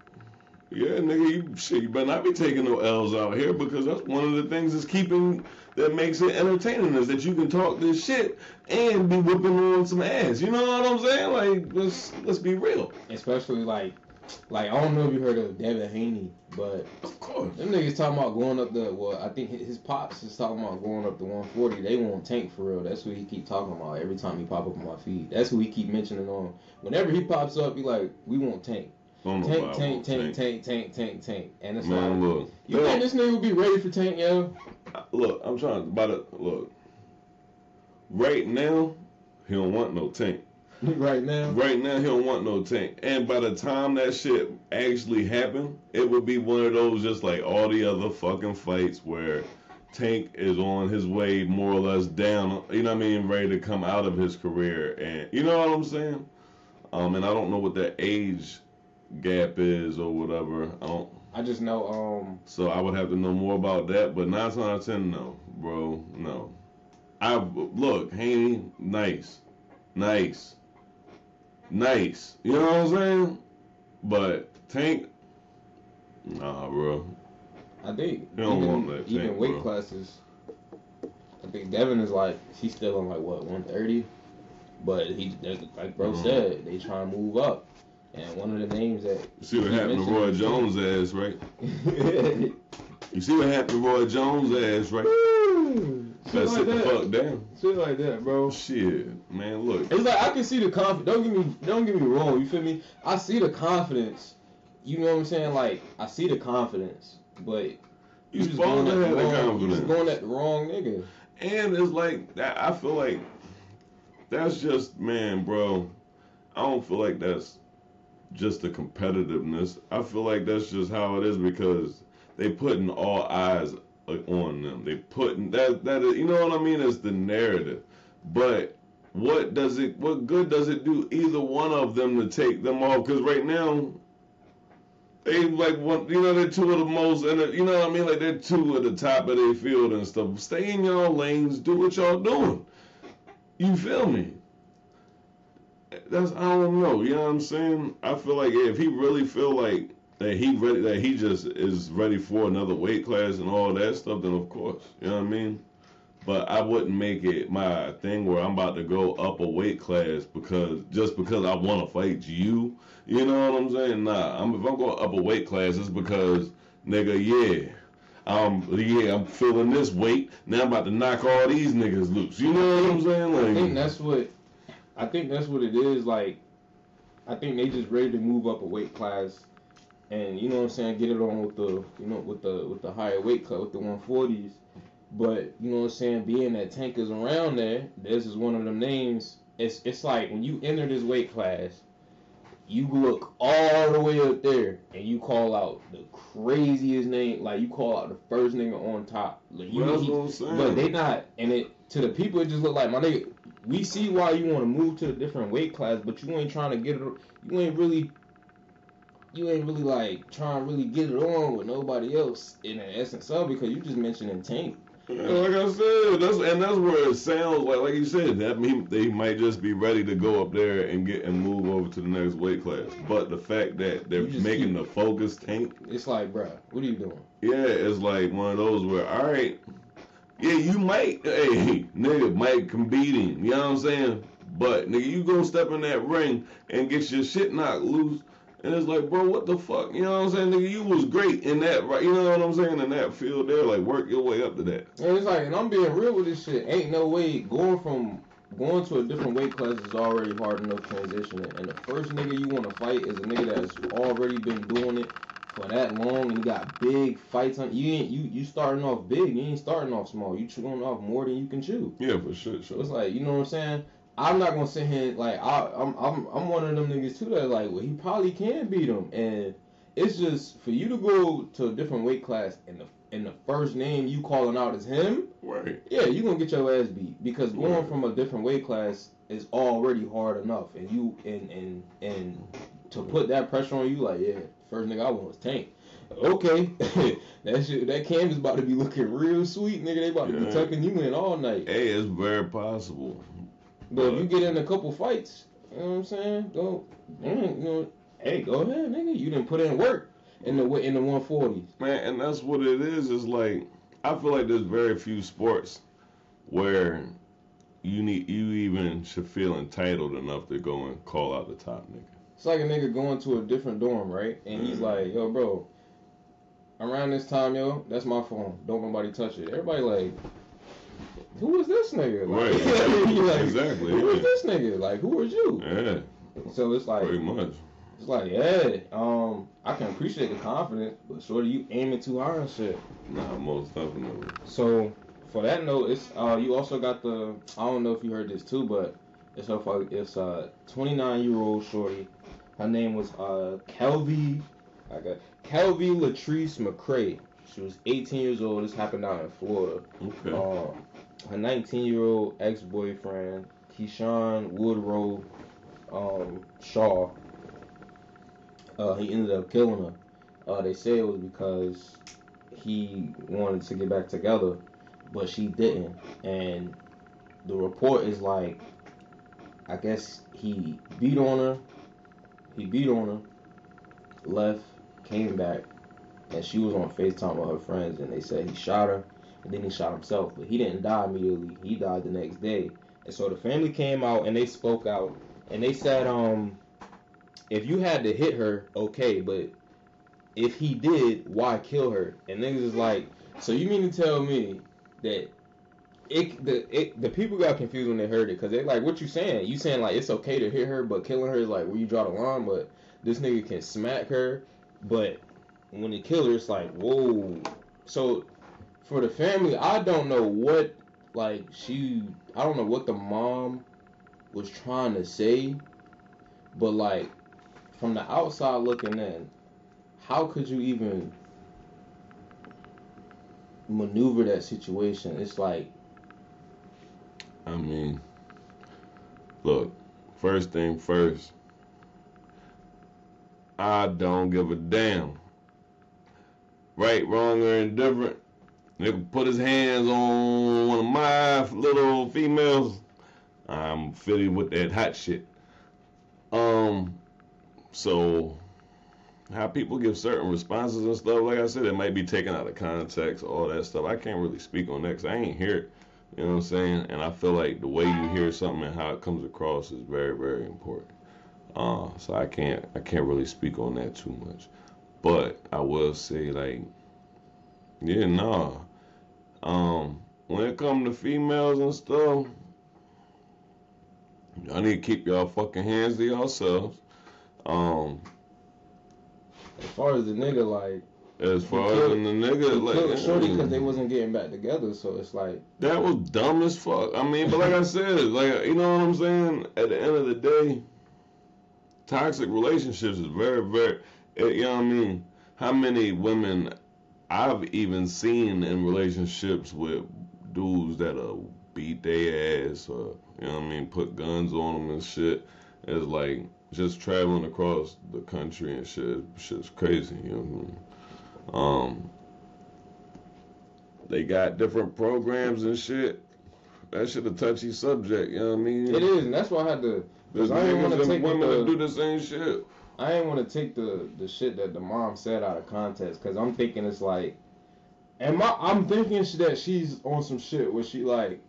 yeah, nigga, you shit, you better not be taking no L's out here, because that's one of the things that's keeping that makes it entertaining is that you can talk this shit and be whipping on some ass. You know what I'm saying? Like, let's let's be real. Especially like, like I don't know if you heard of Devin Haney, but of course, them niggas talking about going up the. Well, I think his pops is talking about going up the one forty. They want Tank for real. That's what he keep talking about every time he pop up on my feed. That's who he keep mentioning on. Whenever he pops up, he like, we want Tank. Tank, tank, tank, tank, tank, tank, tank, tank, and it's Man, like, look, you think this nigga will be ready for Tank, yo? Look, I'm trying to, by the, look, right now, he don't want no Tank. Right now? Right now, he don't want no Tank. And by the time that shit actually happened, it would be one of those just like all the other fucking fights where Tank is on his way more or less down, you know what I mean, ready to come out of his career. And you know what I'm saying? Um, and I don't know what that age gap is or whatever. I don't. I just know. Um. So I would have to know more about that. But nine times out of ten, no, bro, no. I look, Haney, nice, nice, nice. You know what I'm saying? But Tank, nah, bro. I think You don't even, want that Tank, even weight bro. classes. I think Devin is like he's still on like what one thirty, but he like bro Mhm. said they trying to move up. And one of the names that You see what he happened to mentioned Roy is Jones' ass, right? You see what happened to Roy Jones' ass, right? Shit Better like sit the that. fuck down. Shit like that, bro. Shit, man, look. It's like I can see the confidence. Don't get me, don't get me wrong. You feel me? I see the confidence. You know what I'm saying? Like I see the confidence, but You you just supposed going to at the have the wrong. You confidence. just going at the wrong nigga. And it's like that. I feel like that's just, man, bro. I don't feel like that's just the competitiveness. I feel like that's just how it is because they putting all eyes on them. They putting that that is, you know what I mean? It's the narrative. But what does it? What good does it do either one of them to take them off? Because right now. They like one, you know, they're two of the most, and you know what I mean, like they're two at the top of their field and stuff. Stay in y'all lanes, do what y'all doing. You feel me? That's I don't know. You know what I'm saying? I feel like if he really feel like that he ready, that he just is ready for another weight class and all that stuff, then of course, you know what I mean. But I wouldn't make it my thing where I'm about to go up a weight class because just because I want to fight you. You know what I'm saying? Nah, I'm, if I'm going up a weight class, it's because, nigga, yeah, um, yeah, I'm feeling this weight. Now I'm about to knock all these niggas loose. You know what I'm saying? Like, I think that's what, I think that's what it is. Like, I think they just ready to move up a weight class, and you know what I'm saying, get it on with the, you know, with the with the higher weight class, with the one forties. But you know what I'm saying, being that Tank is around there, this is one of them names. It's it's like when you enter this weight class. You look all the way up there and you call out the craziest name, like you call out the first nigga on top. Like you, that's he, what I'm saying. But they not, and it to the people it just look like my nigga. We see why you want to move to a different weight class, but you ain't trying to get it. You ain't really, you ain't really like trying to really get it on with nobody else in the essence of because you just mentioning Tank. Yeah, like I said, that's and that's where it sounds like, like you said, that mean they might just be ready to go up there and get and move over to the next weight class. But the fact that they're making keep, the focus Tank, it's like, bruh, what are you doing? Yeah, it's like one of those where, all right, yeah, you might, hey, nigga, might can beat him, you know what I'm saying? But nigga, you gonna step in that ring and get your shit knocked loose. And it's like, bro, what the fuck? You know what I'm saying? Nigga, you was great in that, right? You know what I'm saying? In that field there, like, work your way up to that. And it's like, and I'm being real with this shit. Ain't no way going from, going to a different weight class is already hard enough transitioning. And the first nigga you want to fight is a nigga that's already been doing it for that long and he got big fights on. You ain't, you, you starting off big. You ain't starting off small. You chewing off more than you can chew. Yeah, for sure, sure. So it's like, you know what I'm saying? I'm not gonna sit here and, like I, I'm I'm I'm one of them niggas too that like well he probably can beat him and it's just for you to go to a different weight class and the and the first name you calling out is him, right? Yeah, you gonna get your ass beat because going right. from a different weight class is already hard enough and you and and and to put that pressure on you like yeah first nigga I want was Tank. Okay, that shit, that canvas about to be looking real sweet, nigga. They about yeah. to be tucking you in all night. Hey, it's very possible. But if you get in a couple fights, you know what I'm saying? Go, man, you know, hey, go ahead, nigga. You didn't put in work in the in the one forties. Man, and that's what it is. It's like I feel like there's very few sports where you need you even should feel entitled enough to go and call out the top nigga. It's like a nigga going to a different dorm, right? And he's like, yo, bro, around this time, yo, that's my phone. Don't nobody touch it. Everybody like, who is this nigga? Like, Right. like, Exactly. Who Yeah. is this nigga? Like, who are you? Yeah. So it's like, Pretty much. it's like, yeah, um, I can appreciate the confidence, but shorty, you aiming too high and shit. Nah, most definitely. So for that note, it's uh, you also got the, I don't know if you heard this too, but it's her, fu- it's a twenty-nine year old shorty. Her name was uh, Kelvy, I got Kelvy Latrice McCray. She was eighteen years old. This happened out in Florida. Okay. Um, her nineteen year old ex boyfriend, Keyshawn Woodrow um, Shaw, uh, he ended up killing her. Uh, they say it was because he wanted to get back together, but she didn't. And the report is like, I guess he beat on her. He beat on her, left, came back, and she was on FaceTime with her friends, and they said he shot her, and then he shot himself. But he didn't die immediately. He died the next day. And so the family came out, and they spoke out, and they said, um, if you had to hit her, okay, but if he did, why kill her? And niggas is like, so you mean to tell me that it the it, the people got confused when they heard it, because they like, what you saying? You saying like it's okay to hit her, but killing her is like where you draw the line. But this nigga can smack her, but when he kill her, it's like, whoa. So for the family, I don't know what, like, she, I don't know what the mom was trying to say, but like from the outside looking in, how could you even maneuver that situation? It's like, I mean, look, first thing first, I don't give a damn. Right, wrong, or indifferent. Nigga put his hands on one of my little females. I'm fitting with that hot shit. Um, so how people give certain responses and stuff, like I said, it might be taken out of context, all that stuff. I can't really speak on that because I ain't hear it. You know what I'm saying? And I feel like the way you hear something and how it comes across is very, very important. Uh, so I can't, I can't really speak on that too much. But I will say, like, yeah, nah. Um, when it comes to females and stuff, y'all need to keep y'all fucking hands to yourselves. Um, as far as the nigga, like, as far as killed, the nigga, like, killed shorty because mm, they wasn't getting back together. So it's like, that was dumb as fuck. I mean, but like I said, like, you know what I'm saying? At the end of the day, toxic relationships is very, very, eh, you know what I mean? How many women I've even seen in relationships with dudes that'll beat their ass or, you know what I mean, put guns on them and shit. It's like just traveling across the country and shit. Shit's crazy, you know what I mean? Um, they got different programs and shit. That shit a touchy subject, you know what I mean? it is, and that's why I had to. There's I didn't want niggas to and take women the, that do the same shit. I didn't want to take the the shit that the mom said out of context, because I'm thinking it's like, and my I'm thinking that she's on some shit where she like,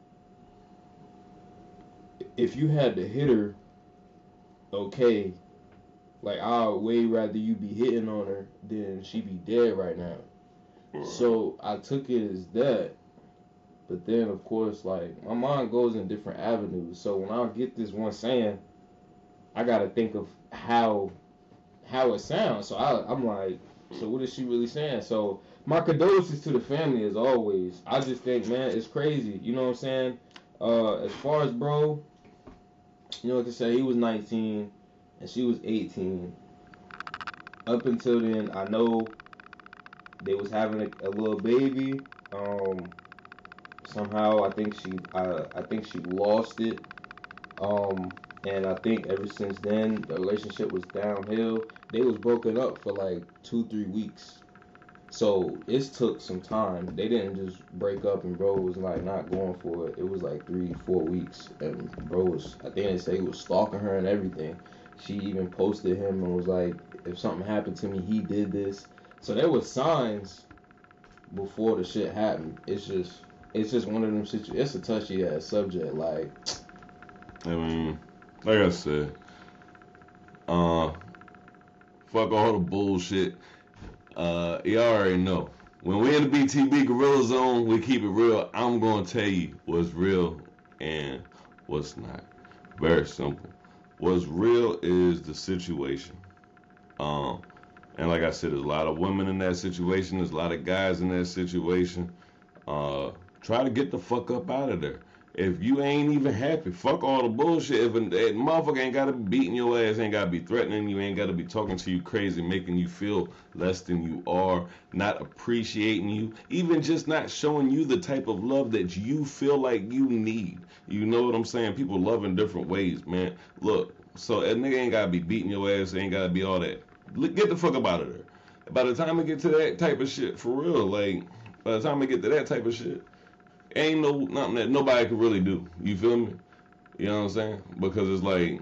if you had to hit her, okay, like I'd way rather you be hitting on her than she be dead right now. Right. So I took it as that. But then, of course, like, my mind goes in different avenues. So when I get this one saying, I gotta think of how how it sounds. So I, I'm like, so what is she really saying? So my condolences to the family as always. I just think, man, it's crazy. You know what I'm saying? Uh, as far as bro, you know what to say? He was nineteen and she was eighteen. Up until then, I know they was having a, a little baby. Um, somehow, I think she, I, I think she lost it. Um, and I think ever since then, the relationship was downhill. They was broken up for like two, three weeks. So it took some time. They didn't just break up and bro was like not going for it. It was like three, four weeks. And bro was, I think they say he was stalking her and everything. She even posted him and was like, if something happened to me, he did this. So there was signs, before the shit happened. It's just, it's just one of them situations. It's a touchy ass subject. Like, I mean, like I said, uh, fuck all the bullshit. Uh, you already know. When we in the B T B Gorilla Zone, we keep it real. I'm gonna tell you what's real and what's not. Very simple. What's real is the situation. Um, and like I said, there's a lot of women in that situation. There's a lot of guys in that situation. Uh, try to get the fuck up out of there. If you ain't even happy, fuck all the bullshit. If a, a motherfucker ain't gotta be beating your ass, ain't gotta be threatening you, ain't gotta be talking to you crazy, making you feel less than you are, not appreciating you, even just not showing you the type of love that you feel like you need. You know what I'm saying? People love in different ways, man. Look, so a nigga ain't gotta be beating your ass, ain't gotta be all that. Get the fuck up out of there. By the time I get to that type of shit, for real, like, by the time I get to that type of shit, ain't no nothing that nobody can really do. You feel me? You know what I'm saying? Because it's like,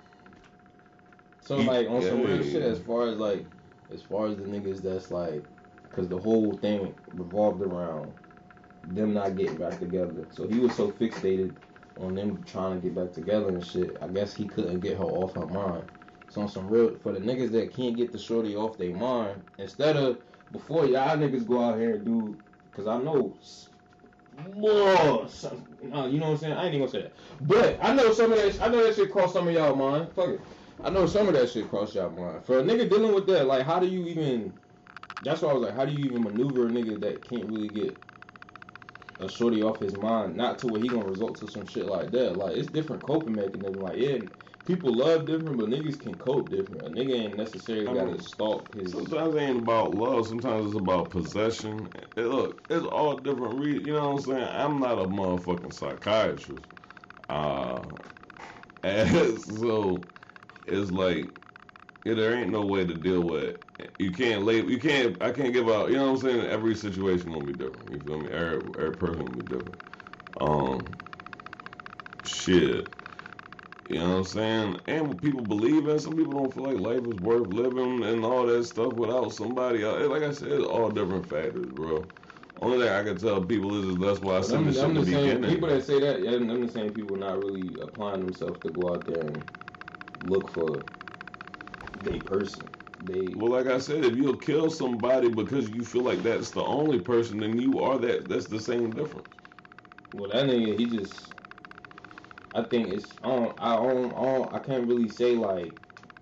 so like on yeah, some real yeah. shit, as far as like, as far as the niggas that's like, because the whole thing revolved around them not getting back together. So he was so fixated on them trying to get back together and shit. I guess he couldn't get her off her mind. So on some real, for the niggas that can't get the shorty off their mind, instead of before y'all niggas go out here and do, because I know. Whoa, some, uh, you know what I'm saying? I ain't even gonna say that. But I know some of that. I know that shit crossed some of y'all mind. Fuck it. I know some of that shit crossed y'all mind. For a nigga dealing with that, like, how do you even? That's why I was like, how do you even maneuver a nigga that can't really get a shorty off his mind? Not to where he gonna result to some shit like that. Like, it's different coping mechanisms. Like, yeah, people love different, but niggas can cope different. A nigga ain't necessarily I gotta mean, stalk his. sometimes it ain't about love. Sometimes it's about possession. It, look, it's all different reasons. You know what I'm saying? I'm not a motherfucking psychiatrist. Uh, and so it's like, yeah, there ain't no way to deal with it. You can't label. You can't. I can't give out. You know what I'm saying? Every situation gonna be different. You feel me? Every, every person gonna be different. Um, shit. You know what I'm saying? And what people believe in, some people don't feel like life is worth living and all that stuff without somebody else. Like I said, it's all different factors, bro. Only thing I can tell people is, is that's why I But said I'm, this shit I'm in the the same beginning. people that say that. Yeah, I'm the same people not really applying themselves to go out there and look for they person. They Well, like I said, if you'll kill somebody because you feel like that's the only person, then you are that. That's the same difference. well, that nigga, he just. I think it's I don't I don't, I don't I can't really say like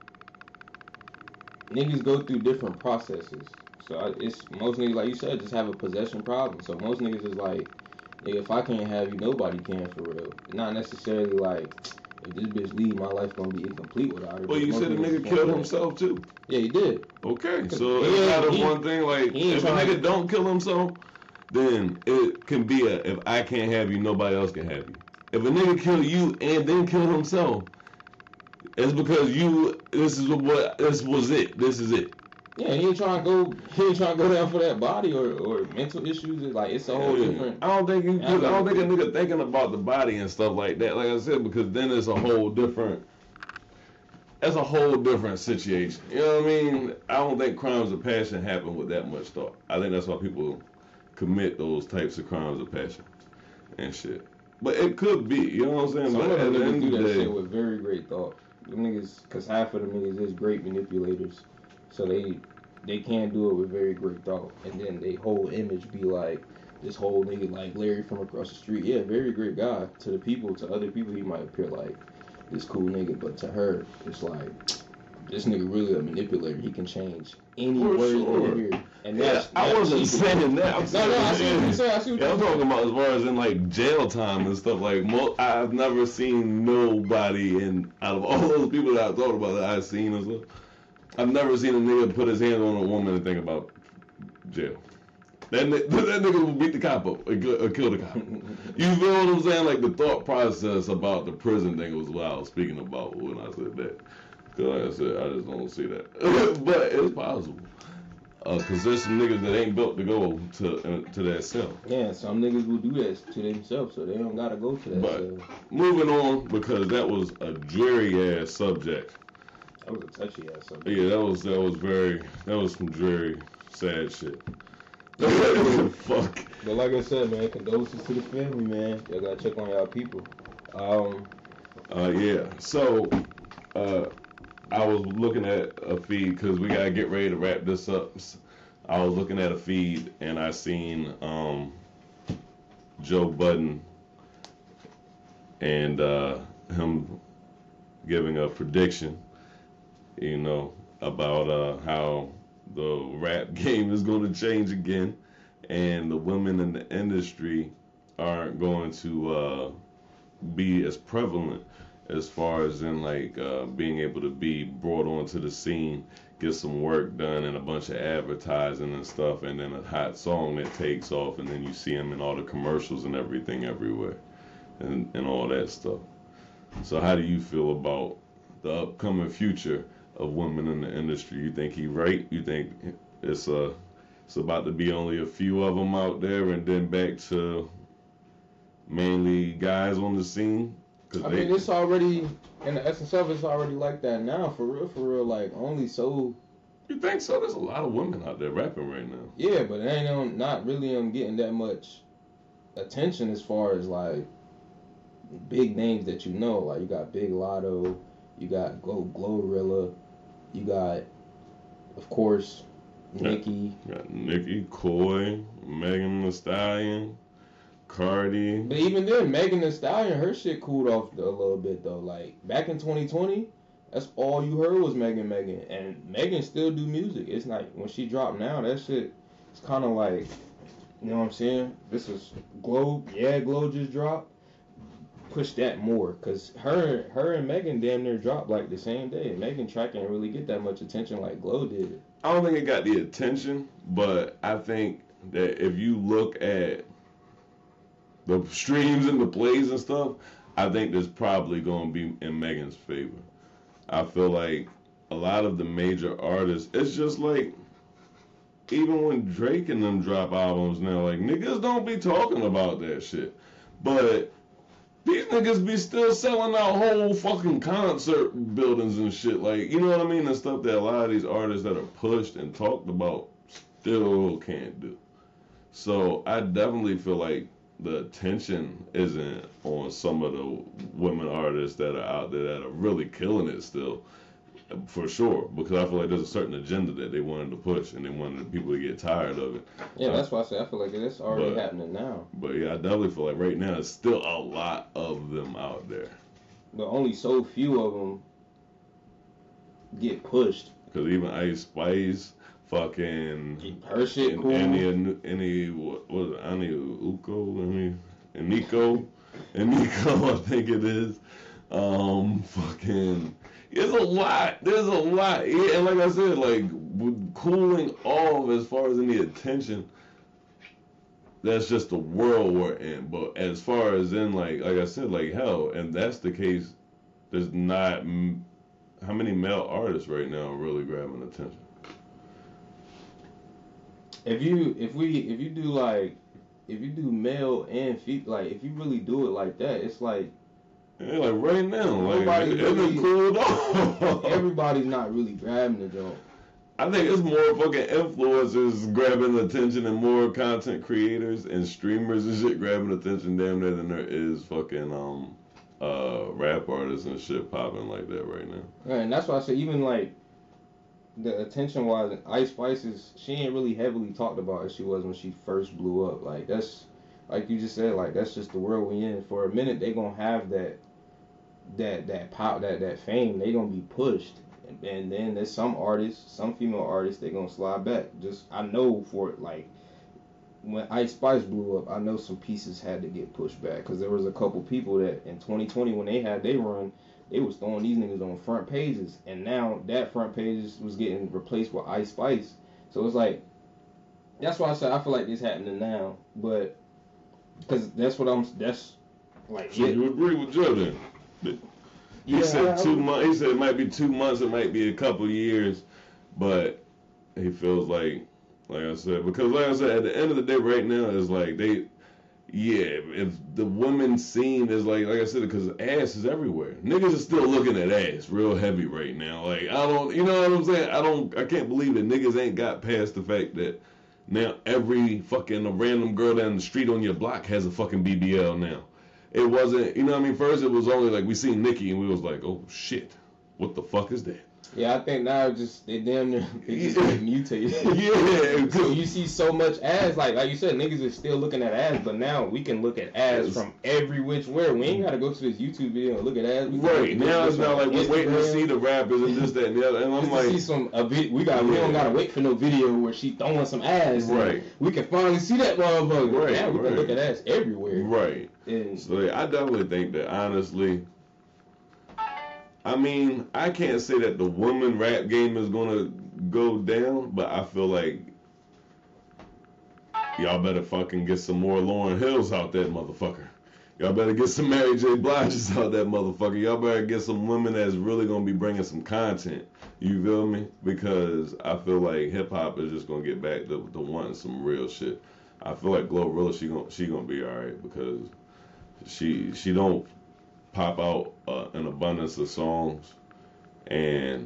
niggas go through different processes. So I, it's most niggas, like you said, just have a possession problem. So most niggas is like, nigga, if I can't have you, nobody can for real. Not necessarily like, if this bitch leave, my life gonna be incomplete without her. Well, But you most said the niggas nigga can't killed do that. himself too. Yeah, he did. Okay, so He it's ain't- not a he- one thing. Like, he ain't if a trying- nigga don't kill himself, then it can be a if I can't have you, nobody else can have you. If a nigga kill you and then kill himself, it's because you. This is what. This was it. This is it. Yeah, he ain't trying to go. He ain't trying to go down for that body or, or mental issues. It's like it's a whole Yeah. different. I don't think you. I I don't think a don't- nigga thinking about the body and stuff like that. Like I said, because then it's a whole different. That's a whole different situation. You know what I mean? I don't think crimes of passion happen with that much thought. I think that's why people commit those types of crimes of passion and shit. But it could be. You know what I'm saying? Some But of at them the niggas end do of the that day, shit with very great thought. Them niggas, cause half of them niggas is great manipulators, so they they can do it with very great thought, and then they whole image be like this whole nigga like Larry from across the street. Yeah, very great guy to the people. To other people, he might appear like this cool nigga, but to her, it's like this nigga really a manipulator. He can change any For word sure. in here, and yeah, that's, I that's wasn't cheating. saying that. I'm No, saying, no, I see what you're saying. I see what yeah, you're I'm saying. talking about as far as in like jail time and stuff. Like, mo- I've never seen nobody in out of all those people that I thought about that I've seen and stuff. I've never seen a nigga put his hand on a woman and think about jail. That, ni- that nigga will beat the cop up or kill, or kill the cop. You feel what I'm saying? Like the thought process about the prison thing was what I was speaking about when I said that. Cause like I said, I just don't see that. But it's possible. Uh, Cause there's some niggas that ain't built to go to uh, to that cell. Yeah, some niggas will do that to themselves, so they don't gotta go to that. But cell. moving on, because that was a dreary ass subject. That was a touchy ass subject. Yeah, that was that was very that was some dreary sad shit. Fuck. But like I said, man, condolences to the family, man. Y'all gotta check on y'all people. Um, uh, yeah. So, uh, I was looking at a feed because we gotta get ready to wrap this up. I was looking at a feed and I seen um, Joe Budden and uh, him giving a prediction, you know, about uh, how the rap game is going to change again, and the women in the industry aren't going to uh, be as prevalent as far as in like uh, being able to be brought onto the scene, get some work done and a bunch of advertising and stuff, and then a hot song that takes off, and then you see them in all the commercials and everything everywhere, and, and all that stuff. So how do you feel about the upcoming future of women in the industry? You think he right? You think it's uh it's about to be only a few of them out there, and then back to mainly guys on the scene? I they, mean, it's already, in the essence of it, it's already like that now, for real, for real. Like, only so. You think so? There's a lot of women out there rapping right now. Yeah, but it ain't um, not really um, getting that much attention as far as, like, big names that you know. Like, you got Big Lotto, you got Glo- Glorilla, you got, of course, Nicki. Got, got Nicki, Coy, Megan Thee Stallion, Cardi. But even then, Megan Thee Stallion, her shit cooled off a little bit though. Like back in twenty twenty, that's all you heard was Megan, Megan, and Megan still do music. It's like when she dropped now, that shit, it's kind of like, you know what I'm saying? This is Glow, yeah, Glow just dropped. Push that more, cause her, her and Megan damn near dropped like the same day. Megan track didn't really get that much attention like Glow did. I don't think it got the attention, but I think that if you look at the streams and the plays and stuff, I think there's probably going to be in Megan's favor. I feel like a lot of the major artists, it's just like, even when Drake and them drop albums now, like, niggas don't be talking about that shit. But these niggas be still selling out whole fucking concert buildings and shit. Like, you know what I mean? And stuff that a lot of these artists that are pushed and talked about still can't do. So I definitely feel like the attention isn't on some of the women artists that are out there that are really killing it still, for sure. Because I feel like there's a certain agenda that they wanted to push, and they wanted people to get tired of it. Yeah, uh, that's why I say I feel like it's already but, happening now. But yeah, I definitely feel like right now, there's still a lot of them out there. But only so few of them get pushed. Because even Ice Spice, fucking her shit cool. Any, any, what was it? Ani Uko, I mean, and Nico, and Nico, I think it is. Um, fucking, there's a lot. There's a lot. Yeah, and like I said, like cooling off as far as any attention. That's just the world we're in. But as far as in, like, like I said, like hell, and that's the case. There's not how many male artists right now are really grabbing attention. If you if we if you do like if you do male and female, like if you really do it like that, it's like yeah, like right now, like it, really, cooled off. Everybody's not really grabbing the joint. I think it's more fucking influencers grabbing attention and more content creators and streamers and shit grabbing attention damn near than there is fucking um uh rap artists and shit popping like that right now. Right, and that's why I say even like the attention wise, Ice Spice is she ain't really heavily talked about as she was when she first blew up. Like that's like you just said, like that's just the world we in. For a minute they gonna have that that that pop that that fame. They gonna be pushed, and, and then there's some artists, some female artists, they gonna slide back. Just I know for it, like when Ice Spice blew up, I know some pieces had to get pushed back because there was a couple people that in twenty twenty when they had their run, they was throwing these niggas on front pages, and now that front pages was getting replaced with Ice Spice. So it's like, that's why I said I feel like this happening now, but because that's what I'm. That's like. So it, you agree with Joe then? He yeah, said I, two months. He said it might be two months. It might be a couple years, but he feels like, like I said, because like I said, at the end of the day, right now, it's like they. Yeah, if the women scene is like, like I said, because ass is everywhere. Niggas are still looking at ass real heavy right now. Like, I don't, you know what I'm saying? I don't, I can't believe that niggas ain't got past the fact that Now every fucking random girl down the street on your block has a fucking B B L now. It wasn't, you know what I mean? First it was only like we seen Nicki and we was like, oh shit, what the fuck is that? Yeah, I think now it just they damn near they just Yeah. get mutated. Yeah. So you see so much ass, like like you said, niggas is still looking at ass, but now we can look at ass Yes. from every which way. We ain't gotta go to this YouTube video and look at ass. We can Right, look now at it's not like we're waiting to Instagram. see the rappers and this, that, and the other. And I'm Just to see like, some a vid- we got we don't Yeah. gotta wait for no video where she throwing some ass. and Right. We can finally see that motherfucker. Right, Now we right. can look at ass everywhere. right. And So yeah, I definitely think that honestly, I mean, I can't say that the woman rap game is gonna go down, but I feel like y'all better fucking get some more Lauryn Hills out that motherfucker. Y'all better get some Mary J. Blige's out that motherfucker. Y'all better get some women that's really gonna be bringing some content. You feel me? Because I feel like hip hop is just gonna get back to, to wanting some real shit. I feel like Glorilla, she gonna she gonna be alright because she she don't pop out uh, an abundance of songs, and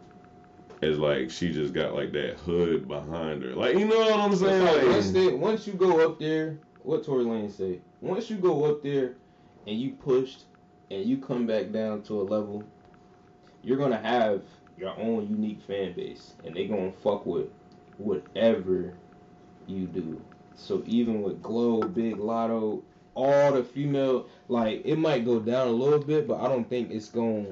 it's like she just got like that hood behind her. Like, you know what I'm saying? It's like, Like, once, they, once you go up there, what Tory Lane say? Once you go up there and you pushed and you come back down to a level, you're gonna have your own unique fan base, and they gonna fuck with whatever you do. So even with Glow, Big Lotto, all the female, like it might go down a little bit, but I don't think it's gonna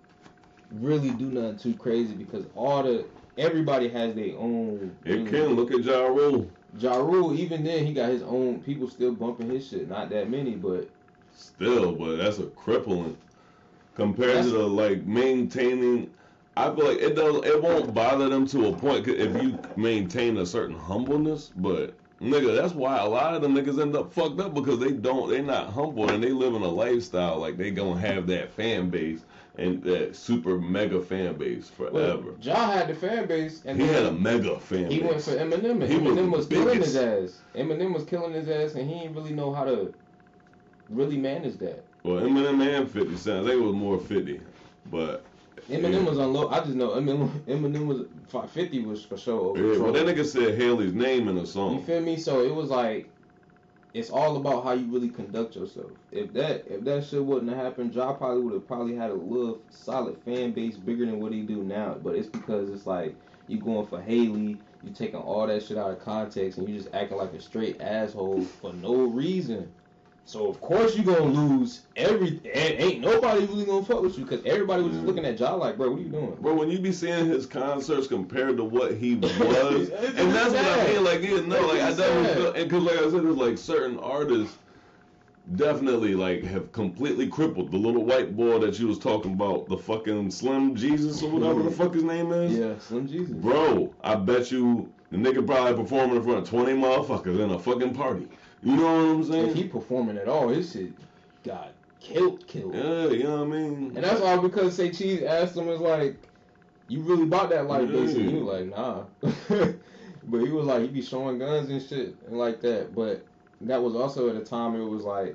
really do nothing too crazy because all the everybody has their own. it can. Look at Ja Rule. Ja Rule, even then, he got his own people still bumping his shit. Not that many, but Still, but that's a crippling compared That's- to the, like maintaining. I feel like it does. It won't bother them to a point 'cause if you maintain a certain humbleness. But nigga, that's why a lot of them niggas end up fucked up because they don't. They not humble and they live in a lifestyle like they gonna have that fan base and that super mega fan base forever. but Ja had the fan base, and He then had a mega fan he base. went for Eminem, and He was Eminem the was, killing his biggest. ass. Eminem was killing his ass, and he didn't really know how to really manage that. Well, Eminem and fifty Cent, they was more fifty, but Eminem yeah. was on low. I just know Eminem, Eminem was fifty was for sure. Over Yeah, but Trump. that nigga said Haley's name in a You song. feel me? So it was like, it's all about how you really conduct yourself. If that if that shit wouldn't have happened, Ja probably would have probably had a little solid fan base bigger than what he do now. But it's because it's like you going for Haley, you taking all that shit out of context, and you just acting like a straight asshole for no reason. So of course you gonna lose every. And ain't nobody really gonna fuck with you because everybody was just Mm. looking at Ja like, bro, what are you doing? Bro, when you be seeing his concerts compared to what he was, It's and that's what I sad. mean, like, yeah, no, like, I It's definitely sad. feel, and cause like I said, there's like certain artists definitely like have completely crippled. The little white boy that you was talking about, the fucking Slim Jesus or whatever the fuck his name is. Yeah, Slim Jesus. Bro, I bet you the nigga probably performing in front of twenty motherfuckers in a fucking party. You know what I'm saying? If he performing at all, his shit got killed, killed. Yeah, you know what I mean? And that's all because Say Cheese asked him, was like, you really bought that life, Yeah. basically. He was like, nah. But he was like, he be showing guns and shit and like that. But that was also at a time it was like,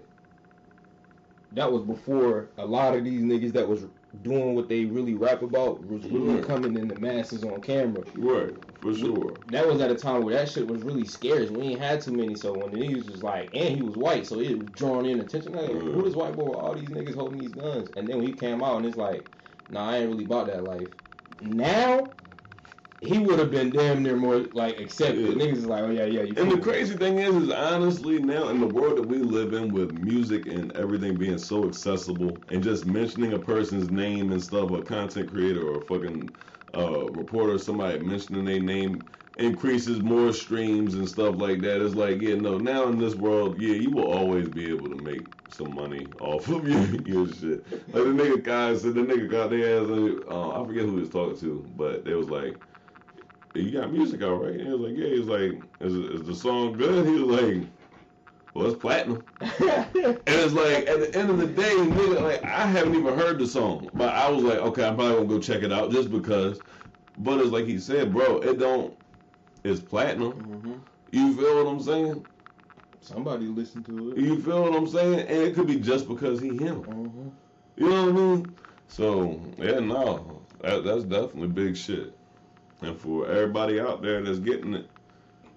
that was before a lot of these niggas that was doing what they really rap about was really Yeah. coming in the masses on camera. Right, for sure. That was at a time where that shit was really scarce. We ain't had too many, so when the niggas was like, and he was white, so it was drawing in attention. Like, Yeah. who this white boy with all these niggas holding these guns? And then when he came out and it's like, nah, I ain't really bought that life. Now, he would have been damn near more like accepted. Yeah. Niggas is like, oh yeah, yeah. You And the cool. crazy thing is, is honestly now in the world that we live in with music and everything being so accessible and just mentioning a person's name and stuff, a content creator or a fucking uh, reporter, somebody mentioning their name increases more streams and stuff like that. It's like, yeah, no, now in this world, yeah, you will always be able to make some money off of your, your shit. Like the nigga guy said, the nigga guy, they has, a, uh, I forget who he was talking to, but they was like, you got music out, right? And he was like, yeah. He was like, is, is the song good? He was like, well, it's platinum. And it's like, at the end of the day, nigga, like, I haven't even heard the song. But I was like, okay, I'm probably going to go check it out just because. But it's like he said, bro, it don't, it's platinum. Mhm. You feel what I'm saying? Somebody listen to it. You feel what I'm saying? And it could be just because he him. Mhm. You know what I mean? So, yeah, no, that, that's definitely big shit. And for everybody out there that's getting it,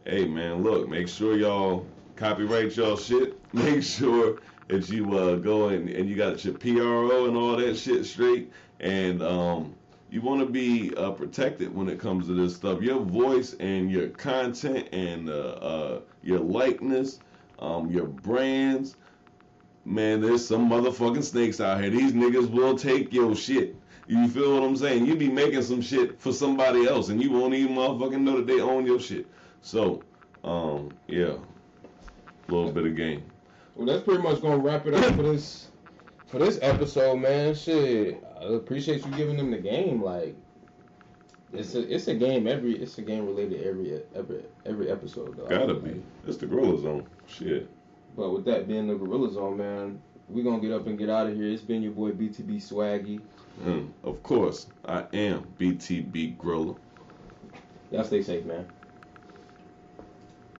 Hey man, look, make sure y'all copyright y'all shit. Make sure that you uh, go and, and you got your P R O and all that shit straight. And um, you want to be uh, protected when it comes to this stuff. Your voice and your content and uh, uh, your likeness, um, your brands. Man, there's some motherfucking snakes out here. These niggas will take your shit. You feel what I'm saying? You be making some shit for somebody else, and you won't even motherfucking know that they own your shit. So, um, yeah, a little bit of game. Well, that's pretty much gonna wrap it up for this for this episode, man. Shit, I appreciate you giving them the game. Like, it's a it's a game every it's a game related every every every episode. Though. Gotta be. It's the Gorilla Zone. Shit. But with that being the Gorilla Zone, man, we gonna get up and get out of here. It's been your boy B T B Swaggy. Mm, of course, I am B T B Gorilla. Y'all stay safe, man.